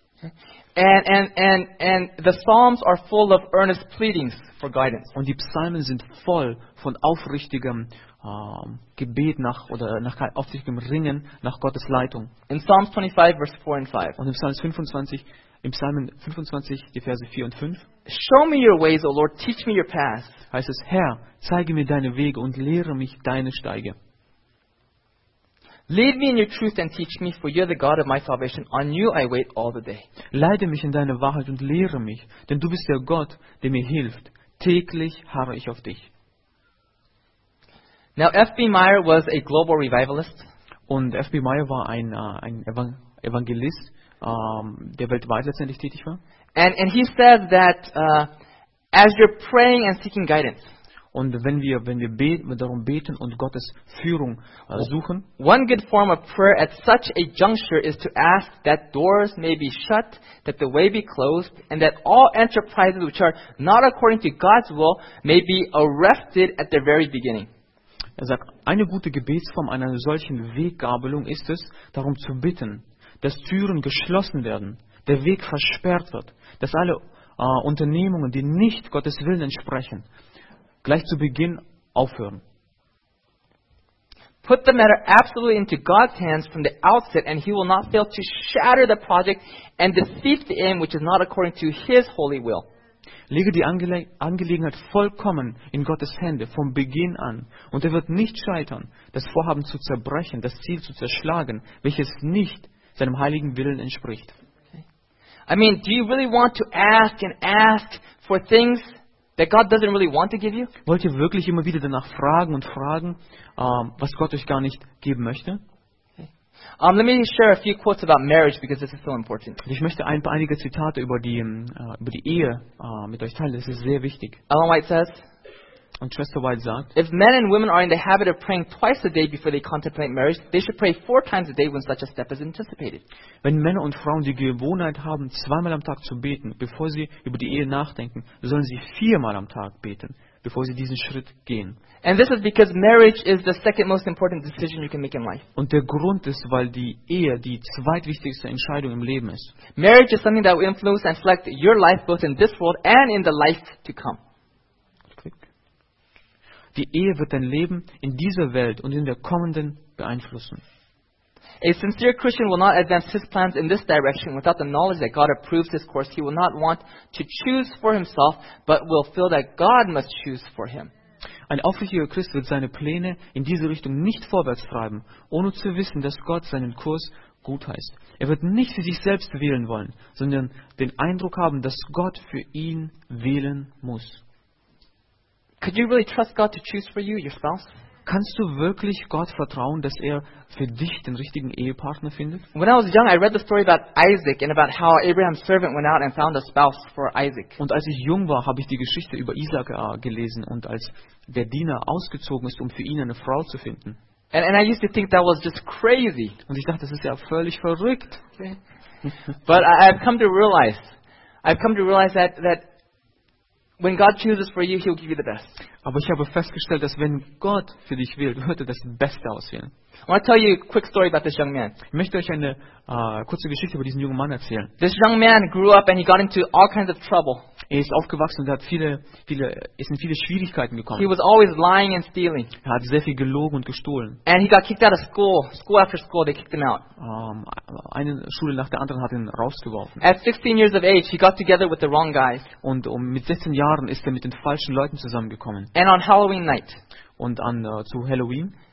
And the Psalms are full of earnest pleadings for guidance. Und die Psalmen sind voll von aufrichtigem Gebet nach aufrichtigem Ringen nach Gottes Leitung. In Psalms 25, verse 4 and 5. Und im Psalmen 25, die Verse 4 und 5, Show me your ways, O Lord, teach me your paths. heißt es, Herr, zeige mir deine Wege und lehre mich deine Steige. Lead me in your truth and teach me, for you are the God of my salvation. On you I wait all the day. Leite mich in deine Wahrheit und lehre mich, denn du bist der Gott, der mir hilft. Täglich harre ich auf dich. Now, F.B. Meyer was a global revivalist. Und F.B. Meyer war ein Evangelist, der weltweit letztendlich tätig war. And he said that as you're praying and seeking guidance, Und wenn wir darum beten und Gottes Führung suchen, one good form of prayer at such a juncture is to ask that doors may be shut, that the way be closed, and that all enterprises which are not according to God's will may be arrested at their very beginning. er sagt, eine gute Gebetsform einer solchen Weggabelung ist es, darum zu bitten, dass Türen geschlossen werden, der Weg versperrt wird, dass alle Unternehmungen, die nicht Gottes Willen entsprechen, gleich zu Beginn aufhören. Put the matter absolutely into God's hands from the outset, and He will not fail to shatter the project and defeat the aim which is not according to His holy will. Lege die Angelegenheit vollkommen in Gottes Hände vom Beginn an, und er wird nicht scheitern, das Vorhaben zu zerbrechen, das Ziel zu zerschlagen, welches nicht seinem heiligen Willen entspricht. I mean, do you really want to ask and ask for things that God doesn't really want to give you? Wollt ihr wirklich immer wieder danach fragen und fragen, was Gott euch gar nicht geben möchte? Let me share a few quotes about marriage because this is so important. Ich möchte einige Zitate über die Ehe mit euch teilen, das ist sehr wichtig. Ellen White says, Und Schwester White sagt, if men and women are in the habit of praying twice a day before they contemplate marriage, they should pray 4 times a day when such a step is anticipated. wenn Männer und Frauen die Gewohnheit haben, 2-mal am Tag zu beten, bevor sie über die Ehe nachdenken, sollen sie 4-mal am Tag beten, bevor sie diesen Schritt gehen. And this is because marriage is the second most important decision you can make in life. Und der Grund ist, weil die Ehe die zweitwichtigste Entscheidung im Leben ist. Marriage is something that will influence and select your life both in this world and in the life to come. Die Ehe wird dein Leben in dieser Welt und in der kommenden beeinflussen. A sincere Christian will not advance his plans in this direction without the knowledge that God approves his course. He will not want to choose for himself, but will feel that God must choose for him. Ein aufrichtiger Christ wird seine Pläne in diese Richtung nicht vorwärts treiben, ohne zu wissen, dass Gott seinen Kurs gutheißt. Er wird nicht für sich selbst wählen wollen, sondern den Eindruck haben, dass Gott für ihn wählen muss. Could you really trust God to choose for you, your spouse? Kannst du wirklich Gott vertrauen, dass er für dich den richtigen Ehepartner findet? When I was young, I read the story about Isaac and about how Abraham's servant went out and found a spouse for Isaac. Und als ich jung war, habe ich die Geschichte über Isaac gelesen und als der Diener ausgezogen ist, um für ihn eine Frau zu finden. And I used to think that was just crazy. Und ich dachte, das ist ja völlig verrückt. But I've come to realize that when God chooses for you, He'll give you the best. Aber ich habe festgestellt, dass wenn Gott für dich wählt, wird er das Beste auswählen. I want to tell you a quick story about this young man. Ich möchte euch eine kurze Geschichte über diesen jungen Mann erzählen. This young man grew up and he got into all kinds of trouble. Er ist aufgewachsen und hat ist in viele Schwierigkeiten He gekommen. was always lying and stealing. Er hat sehr viel gelogen und gestohlen. And he got kicked out of school. School after school, they kicked him out. Eine Schule nach der anderen hat ihn rausgeworfen. At 16 years of age, he got together with the wrong guys. Und mit 16 Jahren ist er mit den falschen Leuten zusammengekommen. And on Halloween night, Und zu Halloween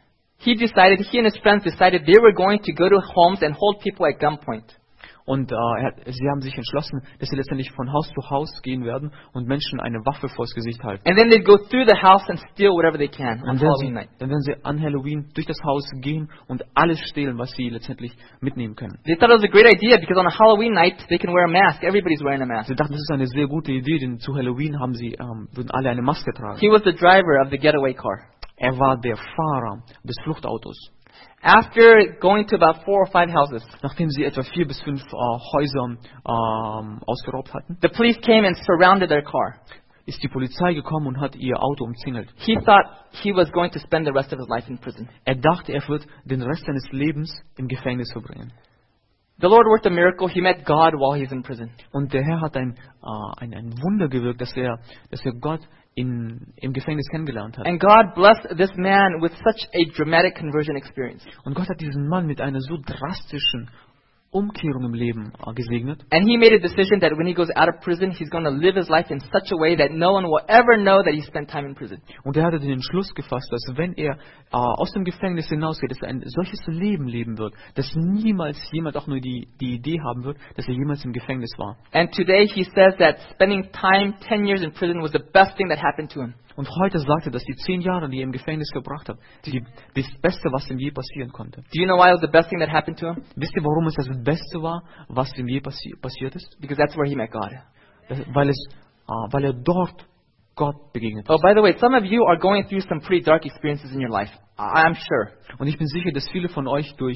he and his friends decided they were going to go to homes and hold people at gunpoint. Und sie haben sich entschlossen, dass sie letztendlich von Haus zu Haus gehen werden und Menschen eine Waffe vors Gesicht halten. And then they'd go through the house and steal whatever they can on Halloween night. Dann werden sie an Halloween durch das Haus gehen und alles stehlen, was sie letztendlich mitnehmen können. They thought it was a great idea because on a Halloween night they can wear a mask. Everybody's wearing a mask. Sie dachten, das ist eine sehr gute Idee, denn zu Halloween würden alle eine Maske tragen. He was the driver of the getaway car. Er war der Fahrer des Fluchtautos. After going to about 4 or 5 houses, Nachdem sie etwa 4 bis 5 Häuser ausgeraubt hatten, the police came and surrounded their car. ist die Polizei gekommen und hat ihr Auto umzingelt. He thought he was going to spend the rest of his life in prison. Er dachte, er wird den Rest seines Lebens im Gefängnis verbringen. The Lord worked a miracle. He met God while he was in prison. Und der Herr hat ein Wunder gewirkt, dass er Gott im Gefängnis kennengelernt hat. And God blessed this man with such a dramatic conversion experience. Und Gott hat diesen Mann mit einer so drastischen Umkehrung im Leben gesegnet. And he made a decision that when he goes out of prison, he's going to live his life in such a way that no one will ever know that he spent time in prison. Und er hatte den Entschluss gefasst, dass wenn er aus dem Gefängnis hinausgeht, dass er ein solches Leben leben wird, dass niemals jemand auch nur die Idee haben wird, dass er jemals im Gefängnis war. And today he says that spending 10 years in prison was the best thing that happened to him. Und heute sagt er, dass die 10 Jahre, die er im Gefängnis verbracht hat, das Beste, was ihm je passieren konnte. Do you know why it was the best thing that happened to him? Wisst ihr, warum es das Beste war, was ihm je passiert ist? Because that's where he met God. Weil er dort Gott begegnet Oh, ist. by the way, some of you are going through some pretty dark experiences in your life. I'm sure. Und ich bin sicher, dass viele von euch durch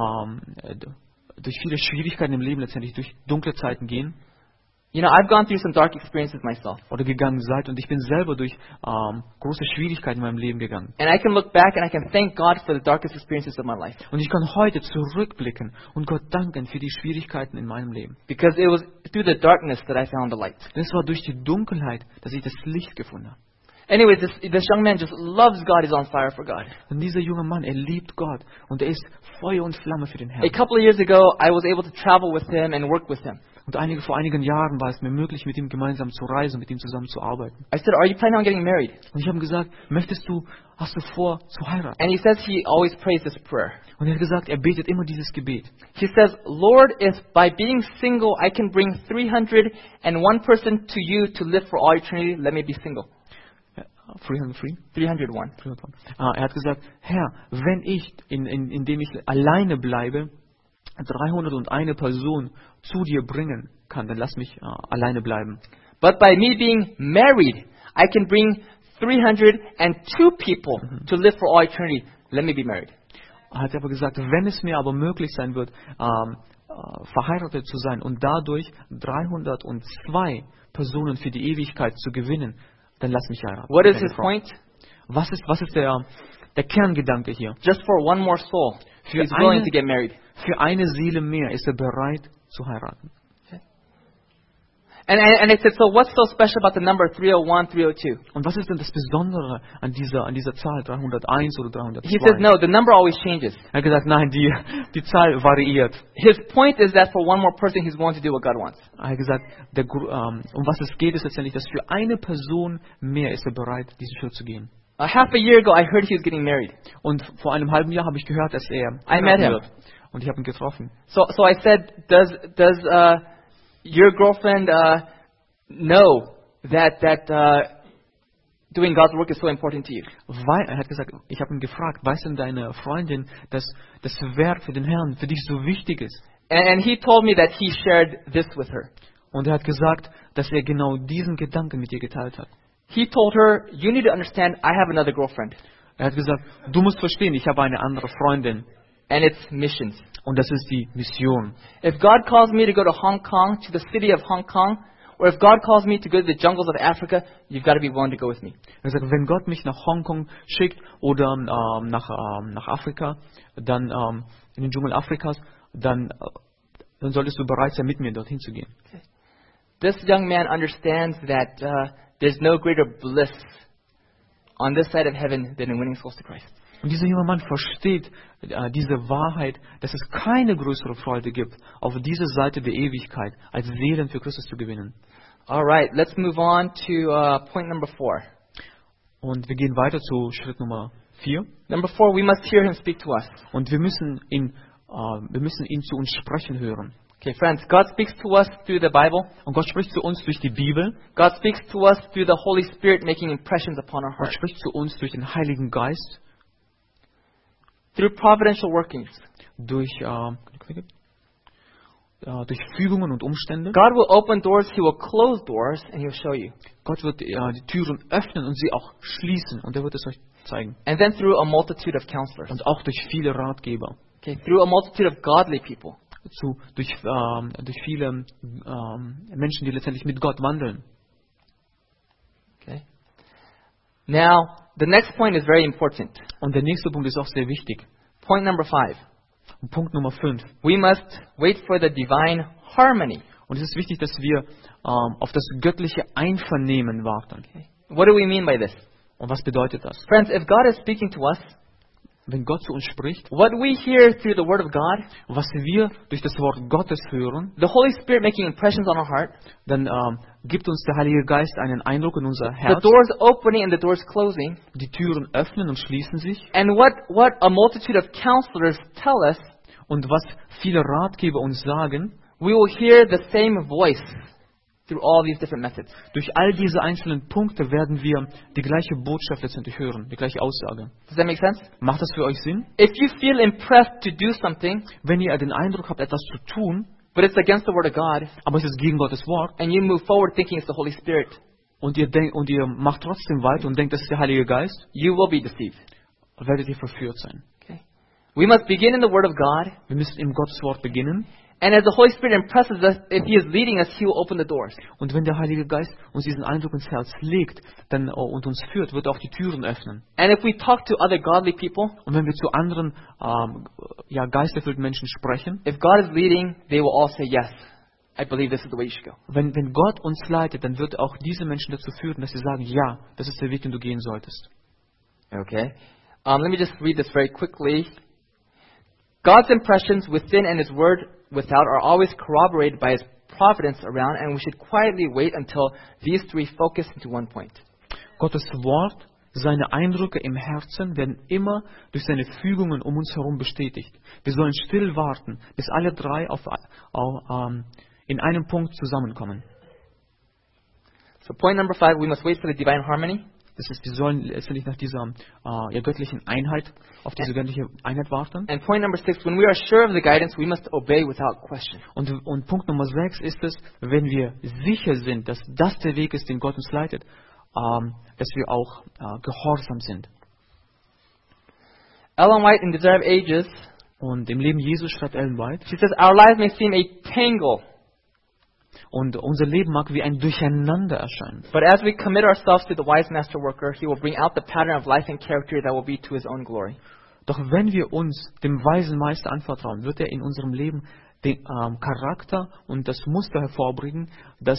viele Schwierigkeiten im Leben letztendlich durch dunkle Zeiten gehen. You know, I've gone through some dark experiences myself. Oder gegangen seid. Und ich bin selber durch große Schwierigkeiten in meinem Leben gegangen. And I can look back and I can thank God for the darkest experiences of my life. Und ich kann heute zurückblicken und Gott danken für die Schwierigkeiten in meinem Leben. Because it was through the darkness that I found the light. Es war durch die Dunkelheit, dass ich das Licht gefunden habe. Anyways, this young man just loves God. He's on fire for God. Und dieser junge Mann, er liebt Gott. Und er ist Feuer und Flamme für den A Herrn. couple of years ago, I was able to travel with him and work with him. Und vor einigen Jahren war es mir möglich, mit ihm gemeinsam zu reisen, mit ihm zusammen zu arbeiten. I said, "Are you planning on getting married?" Und ich habe ihm gesagt, hast du vor zu heiraten? And he says he always prays this prayer. Und er hat gesagt, er betet immer dieses Gebet. He says, "Lord, if by being single I can bring 301 person to you to live for all eternity, let me be single." 303? 301. Er hat gesagt, Herr, wenn ich, indem ich alleine bleibe, 301 Person zu dir bringen kann, dann lass mich alleine bleiben. But by me being married, I can bring 302 people to live for all eternity. Let me be married. Er hat aber gesagt, wenn es mir aber möglich sein wird, verheiratet zu sein und dadurch 302 Personen für die Ewigkeit zu gewinnen, dann lass mich heiraten. What is his point? Was ist der Kerngedanke hier? Just for one more soul, he's willing to get married. Für eine Seele mehr ist er bereit zu heiraten. And I said, so what's so special about the number 301, 302? Und was ist denn das Besondere an dieser Zahl 301 oder 302? He says, no, the number always changes. Er hat gesagt, nein, die Zahl variiert. His point is that for one more person, he's willing to do what God wants. Er hat gesagt, um was es geht, ist letztendlich, dass für eine Person mehr ist er bereit, diesen Schritt zu gehen. Half a year ago, I heard he was getting married. Und vor einem halben Jahr habe ich gehört, dass er I met him. wird. Und ich habe ihn getroffen. So I said, does your girlfriend know that doing God's work is so important to you? Er hat gesagt, ich habe ihn gefragt, weiß denn deine Freundin, dass das Werk für den Herrn für dich so wichtig ist? And he told me that he shared this with her. Und er hat gesagt, dass er genau diesen Gedanken mit ihr geteilt hat. He told her, you need to understand, I have another girlfriend. Er hat gesagt, du musst verstehen, ich habe eine andere Freundin. And it's missions. Und das ist die Mission. If God calls me to go to Hong Kong, to the city of Hong Kong, or if God calls me to go to the jungles of Africa, you've got to be willing to go with me. Er hat gesagt, wenn Gott mich nach Hongkong schickt oder nach Afrika, dann in den Dschungel Afrikas, dann solltest du bereit sein, mit mir dorthin zu gehen. Okay. This young man understands that there's no greater bliss on this side of heaven than in winning souls to Christ. Und dieser junge Mann versteht diese Wahrheit, dass es keine größere Freude gibt, auf dieser Seite der Ewigkeit, als Seelen für Christus zu gewinnen. All right, let's move on to point number 4. Und wir gehen weiter zu Schritt Nummer 4. Number 4, we must hear him speak to us. Und wir müssen ihn zu uns sprechen hören. Okay, friends, God speaks to us through the Bible. Und Gott spricht zu uns durch die Bibel. God speaks to us through the Holy Spirit making impressions upon our Gott heart. spricht zu uns durch den Heiligen Geist, Through providential workings. durch Fügungen und Umstände. God will open doors, he will close doors, and he'll show you. Gott wird die Türen öffnen und sie auch schließen. Und er wird es euch zeigen. And then through a multitude of counselors. Und auch durch viele Ratgeber. Okay, through a multitude of godly people. Durch viele Menschen, die letztendlich mit Gott wandeln. Okay. Now, the next point is very important. Und der nächste Punkt ist auch sehr wichtig. Point number 5. Und Punkt Nummer 5. We must wait for the divine harmony. Und es ist wichtig, dass wir auf das göttliche Einvernehmen warten. Okay. What do we mean by this? Und was bedeutet das? Friends, if God is speaking to us, Wenn Gott zu uns spricht, what we hear through the Word of God, und was wir durch das Wort Gottes hören, the Holy Spirit making impressions on our heart, dann gibt uns der Heilige Geist einen Eindruck in unser the Herz. doors opening and the doors closing, Die Türen öffnen und schließen sich. and what a multitude of counselors tell us, Und was viele Ratgeber uns sagen, we will hear the same voice through all these different methods. durch all diese einzelnen Punkte werden wir die gleiche Botschaft letztendlich hören, die gleiche Aussage. Does that make sense? Macht das für euch Sinn? If you feel impressed to do something, Wenn ihr den Eindruck habt, etwas zu tun, but it's against the Word of God, aber es ist gegen Gottes Wort, and you move forward thinking it's the Holy Spirit, und ihr macht trotzdem weiter und denkt, das ist der Heilige Geist, you will be deceived. werdet ihr verführt sein. Okay? We must begin in the Word of God, Wir müssen im Gottes Wort beginnen. and as the Holy Spirit impresses us, if He is leading us, He will open the doors. Und wenn der Heilige Geist uns diesen Eindruck ins Herz legt und uns führt, wird er auch die Türen öffnen. And if we talk to other godly people, Und wenn wir zu anderen geisterfüllten Menschen sprechen, if God is leading, they will all say, yes, I believe this is the way you should go. wenn Gott uns leitet, dann wird auch diese Menschen dazu führen, dass sie sagen, ja, das ist der Weg, den du gehen solltest. Okay? Let me just read this very quickly. God's impressions within and His Word without are always corroborated by His providence around, and we should quietly wait until these three focus into one point. Gottes Wort, seine Eindrücke im Herzen werden immer durch seine Fügungen um uns herum bestätigt. Wir sollen still warten, bis alle drei in einem Punkt zusammenkommen. So point number 5, we must wait for the divine harmony. Das ist, wir sollen letztendlich nach dieser göttlichen Einheit, auf diese göttliche Einheit warten. And point number 6, when we are sure of the guidance, we must obey without question. Und Punkt Nummer 6 ist es, wenn wir sicher sind, dass das der Weg ist, den Gott uns leitet, dass wir auch gehorsam sind. Ellen White in Desire of Ages, Und im Leben Jesus schreibt Ellen White, she says, our lives may seem a tangle, und unser Leben mag wie ein Durcheinander erscheinen. but as we commit ourselves to the wise master worker, he will bring out the pattern of life and character that will be to his own glory. Doch wenn wir uns dem weisen Meister anvertrauen, wird er in unserem Leben den Charakter und das Muster hervorbringen, das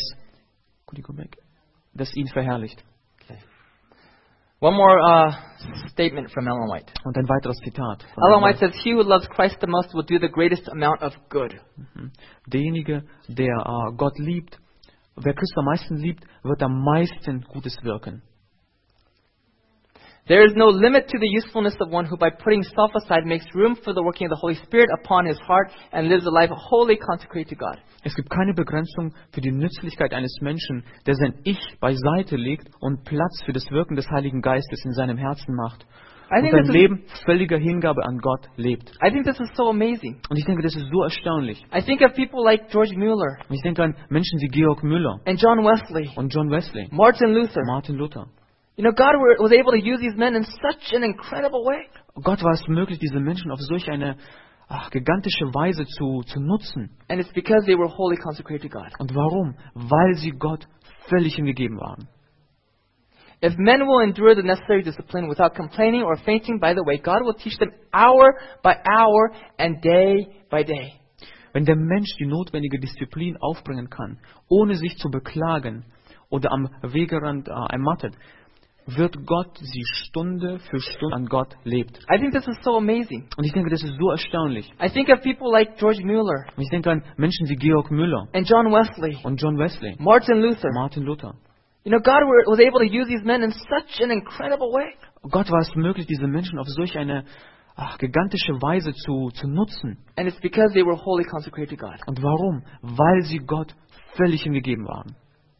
ihn verherrlicht. One more statement from Ellen White. Und ein weiteres Zitat. Ellen White says, he who loves Christ the most will do the greatest amount of good. Derjenige, der Gott liebt, wer Christus am meisten liebt, wird am meisten Gutes wirken. There is no limit to the usefulness of one who by putting self aside makes room for the working of the Holy Spirit upon his heart and lives a life wholly consecrated to God. Es gibt keine Begrenzung für die Nützlichkeit eines Menschen, der sein Ich beiseite legt und Platz für das Wirken des Heiligen Geistes in seinem Herzen macht und sein Leben völliger Hingabe an Gott lebt. I think this is so amazing. Und ich denke, das ist so erstaunlich. I think of people like George Mueller Und ich denke an Menschen wie Georg Müller and John Wesley, und John Wesley, Martin Luther. Martin Luther. You know, God was able to use these men in such an incredible way. Gott war es möglich, diese Menschen auf solch eine gigantische Weise zu nutzen. And it's because they were wholly consecrated to God. Und warum? Weil sie Gott völlig hingegeben waren. If men will endure the necessary discipline without complaining or fainting by the way, God will teach them hour by hour and day by day. Wenn der Mensch die notwendige Disziplin aufbringen kann, ohne sich zu beklagen oder am Wegerand ermattet, wird Gott sie Stunde für Stunde an Gott lebt. I think this is so amazing. Und ich denke, das ist so erstaunlich. I think of people like George Mueller Und ich denke an Menschen wie Georg Müller and John Wesley, und John Wesley, Martin Luther. Martin Luther. You know, God was able to use these men in such an incredible way. Gott war es möglich, diese Menschen auf solch eine gigantische Weise zu nutzen. And it's because they were wholly consecrated to God. Und warum? Weil sie Gott völlig hingegeben waren.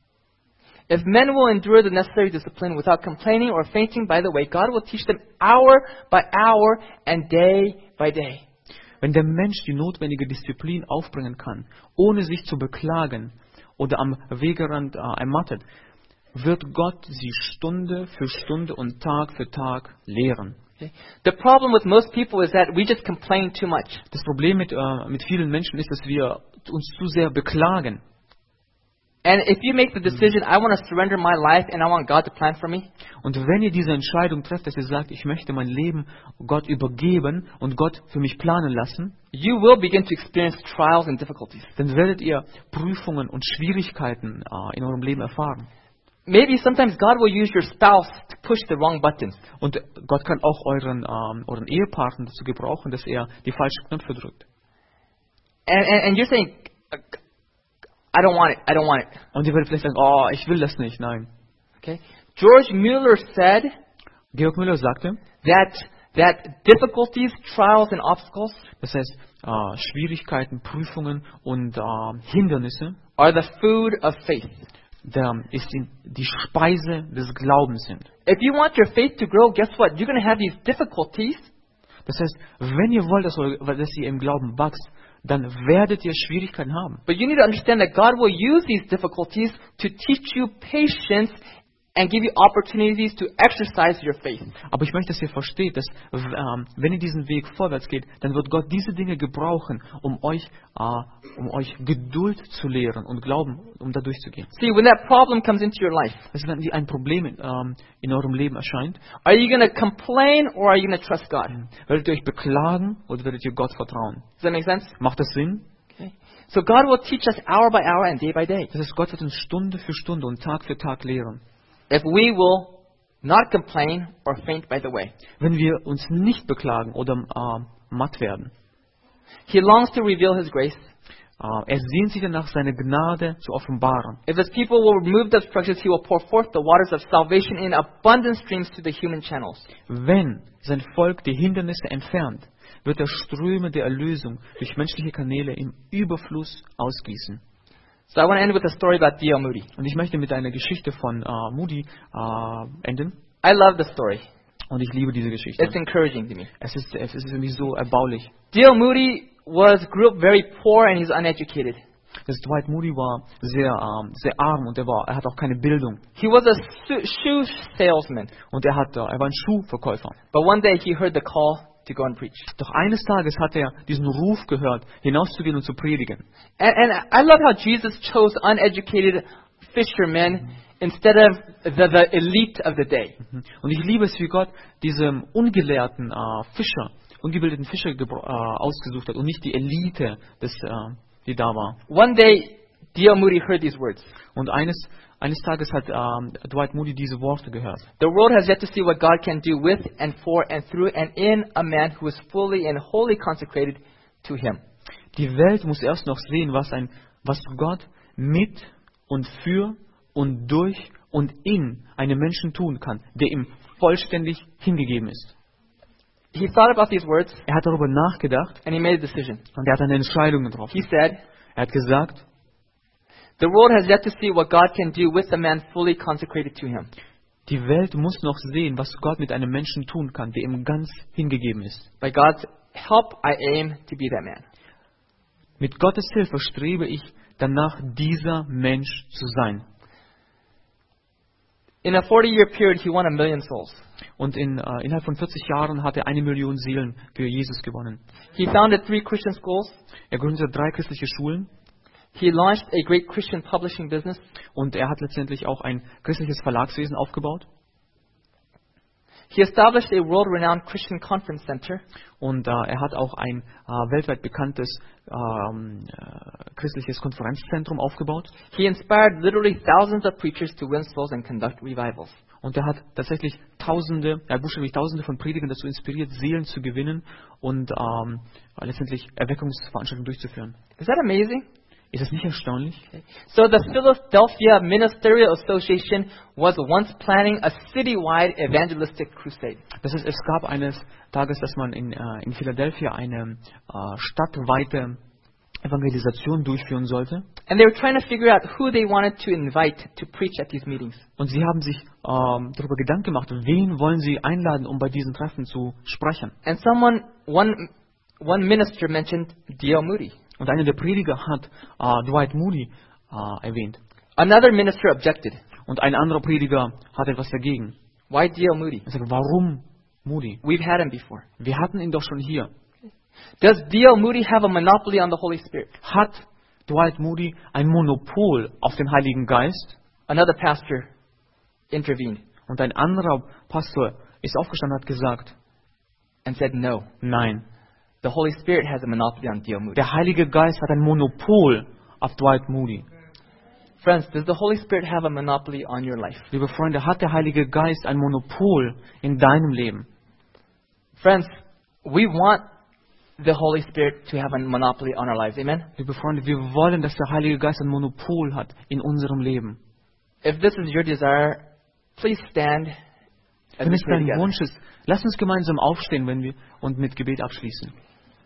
If men will endure the necessary discipline without complaining or fainting, by the way, God will teach them hour by hour and day by day. Wenn der Mensch die notwendige Disziplin aufbringen kann, ohne sich zu beklagen oder am Wegerand ermattet, wird Gott sie Stunde für Stunde und Tag für Tag lehren. Okay? The problem with most people is that we just complain too much. Das Problem mit vielen Menschen ist, dass wir uns zu sehr beklagen. And if you make the decision, I want to surrender my life and I want God to plan for me, Und wenn ihr diese Entscheidung trefft, dass ihr sagt, ich möchte mein Leben Gott übergeben und Gott für mich planen lassen, you will begin to experience trials and difficulties. dann werdet ihr Prüfungen und Schwierigkeiten in eurem Leben erfahren. Maybe sometimes God will use your spouse to push the wrong buttons. Und Gott kann auch euren Ehepartner dazu gebrauchen, dass er die falschen Knöpfe drückt. And you're saying, I don't want it. Und ihr werdet vielleicht sagen, ich will das nicht. Nein. Okay? George Mueller said Georg Müller sagte, that difficulties, trials, and obstacles das heißt, Schwierigkeiten, Prüfungen und Hindernisse, are the food of faith. Die Speise des Glaubens sind. If you want your faith to grow, guess what? You're going to have these difficulties. Das heißt, wenn ihr wollt, dass ihr im Glauben wächst, dann werdet ihr Schwierigkeiten haben. But you need to understand that God will use these difficulties to teach you patience and give you opportunities to exercise your faith. Aber ich möchte, dass ihr versteht, dass wenn ihr diesen Weg vorwärts geht, dann wird Gott diese Dinge gebrauchen, um euch Geduld zu lehren und Glauben, um da durchzugehen. See, when that problem comes into your life, Also wenn ein Problem in eurem Leben erscheint, are you going to complain or are you going to trust God? werdet ihr euch beklagen oder werdet ihr Gott vertrauen? Does that make sense? Macht das Sinn? Okay. So God will teach us hour by hour and day by day. Das heißt, Gott wird uns Stunde für Stunde und Tag für Tag lehren. If we will not complain or faint by the way. Wenn wir uns nicht beklagen oder matt werden. He longs to reveal His grace. Er sehnt sich danach, seine Gnade zu offenbaren. If His people will remove the obstructions, He will pour forth the waters of salvation in abundant streams through the human channels. Wenn sein Volk die Hindernisse entfernt, wird er Ströme der Erlösung durch menschliche Kanäle im Überfluss ausgießen. So I want to end with a story about D.L. Moody. Und ich möchte mit einer Geschichte von Moody enden. I love the story. Und ich liebe diese Geschichte. It's encouraging to me. Es ist für mich so erbaulich. D.L. Moody grew up very poor and he's uneducated. Das Dwight Moody war sehr arm und er hat auch keine Bildung. He was a shoe salesman. Und er war ein Schuhverkäufer. But one day he heard the call to go and preach. Doch eines Tages hat er diesen Ruf gehört, hinauszugehen und zu predigen. And I love how Jesus chose uneducated fishermen instead of the elite of the day. Und ich liebe es, wie Gott diesem ungelehrten ungebildeten Fischer ausgesucht hat und nicht die Elite, die da war. One day, D.L. Moody heard these words. Und eines Tages hat Dwight Moody diese Worte gehört. The world has yet to see what God can do with and for and through and in a man who is fully and wholly consecrated to Him. Die Welt muss erst noch sehen, was Gott mit und für und durch und in einem Menschen tun kann, der ihm vollständig hingegeben ist. He thought about these words Er hat darüber nachgedacht and he made a decision. und er hat eine Entscheidung getroffen. He said, Er hat gesagt, the world has yet to see what God can do with a man fully consecrated to Him. die Welt muss noch sehen, was Gott mit einem Menschen tun kann, der ihm ganz hingegeben ist. By God's help, I aim to be that man. Mit Gottes Hilfe strebe ich danach, dieser Mensch zu sein. In a 40-year period, he won 1 million souls. Und innerhalb von 40 Jahren hat er 1 Million Seelen für Jesus gewonnen. He founded 3 Christian schools. Er gründete 3 christliche Schulen. He launched a great Christian publishing business. Und er hat letztendlich auch ein christliches Verlagswesen aufgebaut. He established a world-renowned Christian conference center. Und er hat auch ein weltweit bekanntes christliches Konferenzzentrum aufgebaut. He inspired literally thousands of preachers to win souls and conduct revivals. Und er hat tatsächlich buchstäblich Tausende von Predigern dazu inspiriert, Seelen zu gewinnen und letztendlich Erweckungsveranstaltungen durchzuführen. Is that amazing? Ist es nicht erstaunlich? So the Philadelphia Ministerial Association was once planning a citywide evangelistic crusade. Das heißt, es gab eines Tages, dass man in Philadelphia eine stadtweite Evangelisation durchführen sollte. And they were trying to figure out who they wanted to invite to preach at these meetings. Und sie haben sich darüber Gedanken gemacht, wen wollen sie einladen, um bei diesen Treffen zu sprechen. And one minister mentioned D.L. Moody. Und einer der Prediger hat Dwight Moody erwähnt. Another minister objected. Und ein anderer Prediger hat etwas dagegen. Why D.L. Moody? Er sagt, warum Moody? We've had him before. Wir hatten ihn doch schon hier. Does D.L. Moody have a monopoly on the Holy Spirit? Hat Dwight Moody ein Monopol auf den Heiligen Geist? Another pastor intervened Und ein anderer Pastor ist aufgestanden und hat gesagt, and said no. nein, The Holy Spirit has a monopoly on D.L. Moody. der Heilige Geist hat ein Monopol auf Dwight Moody. Friends, does the Holy Spirit have a monopoly on your life? Liebe Freunde, hat der Heilige Geist ein Monopol in deinem Leben? Friends, we want the Holy Spirit to have a monopoly on our lives. Amen? Liebe Freunde, wir wollen, dass der Heilige Geist ein Monopol hat in unserem Leben. If this is your desire, please stand as Wenn we es pray dein together. Wunsch ist, lass uns gemeinsam aufstehen, wenn wir und mit Gebet abschließen.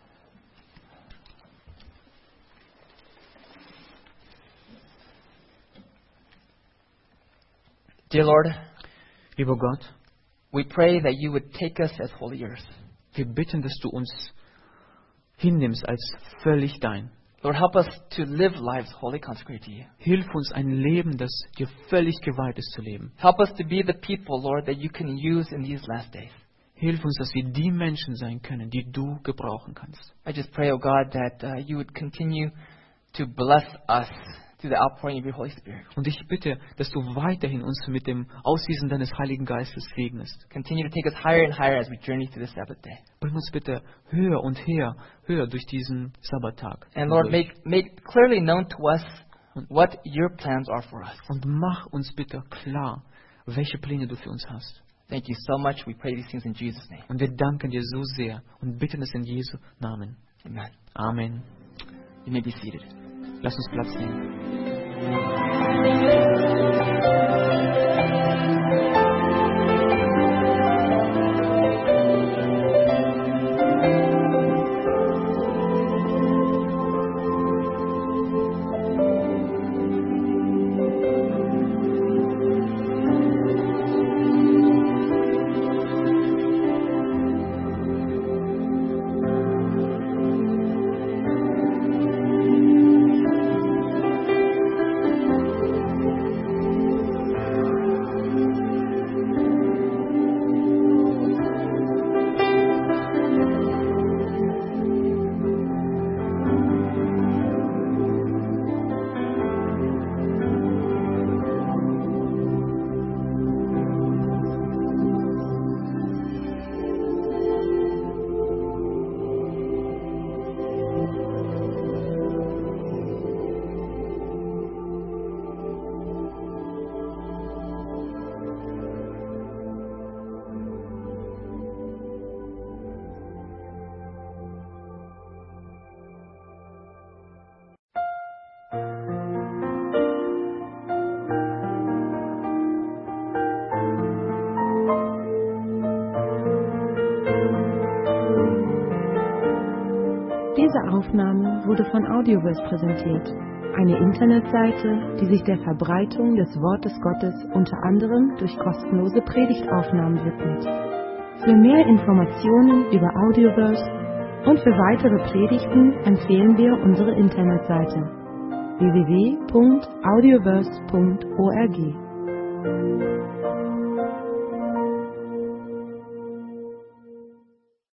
Dear Lord, Lieber Gott, we pray that you would take us as holy yours. wir bitten, dass du uns hinnimmst als völlig dein. Lord, help us to live lives wholly consecrated to you. Hilf uns, ein Leben, das dir völlig geweiht ist, zu leben. Help us to be the people, Lord, that you can use in these last days. Hilf uns, dass wir die Menschen sein können, die du gebrauchen kannst. I just pray, oh God, that you would continue to bless us through the outpouring of your Holy Spirit. Und ich bitte, dass du weiterhin uns mit dem Ausgießen deines Heiligen Geistes segnest. Continue to take us higher and higher as we journey through this Sabbath day. Bring uns bitte höher und höher durch diesen Sabbattag. And Lord, make clearly known to us what your plans are for us. Und mach uns bitte klar, welche Pläne du für uns hast. Thank you so much. We pray these things in Jesus' name. Und wir danken dir so sehr und bitten es in Jesu Namen. Amen. Amen. You may be seated. Lass uns Platz nehmen. Diese Aufnahme wurde von Audioverse präsentiert, eine Internetseite, die sich der Verbreitung des Wortes Gottes unter anderem durch kostenlose Predigtaufnahmen widmet. Für mehr Informationen über Audioverse und für weitere Predigten empfehlen wir unsere Internetseite www.audioverse.org.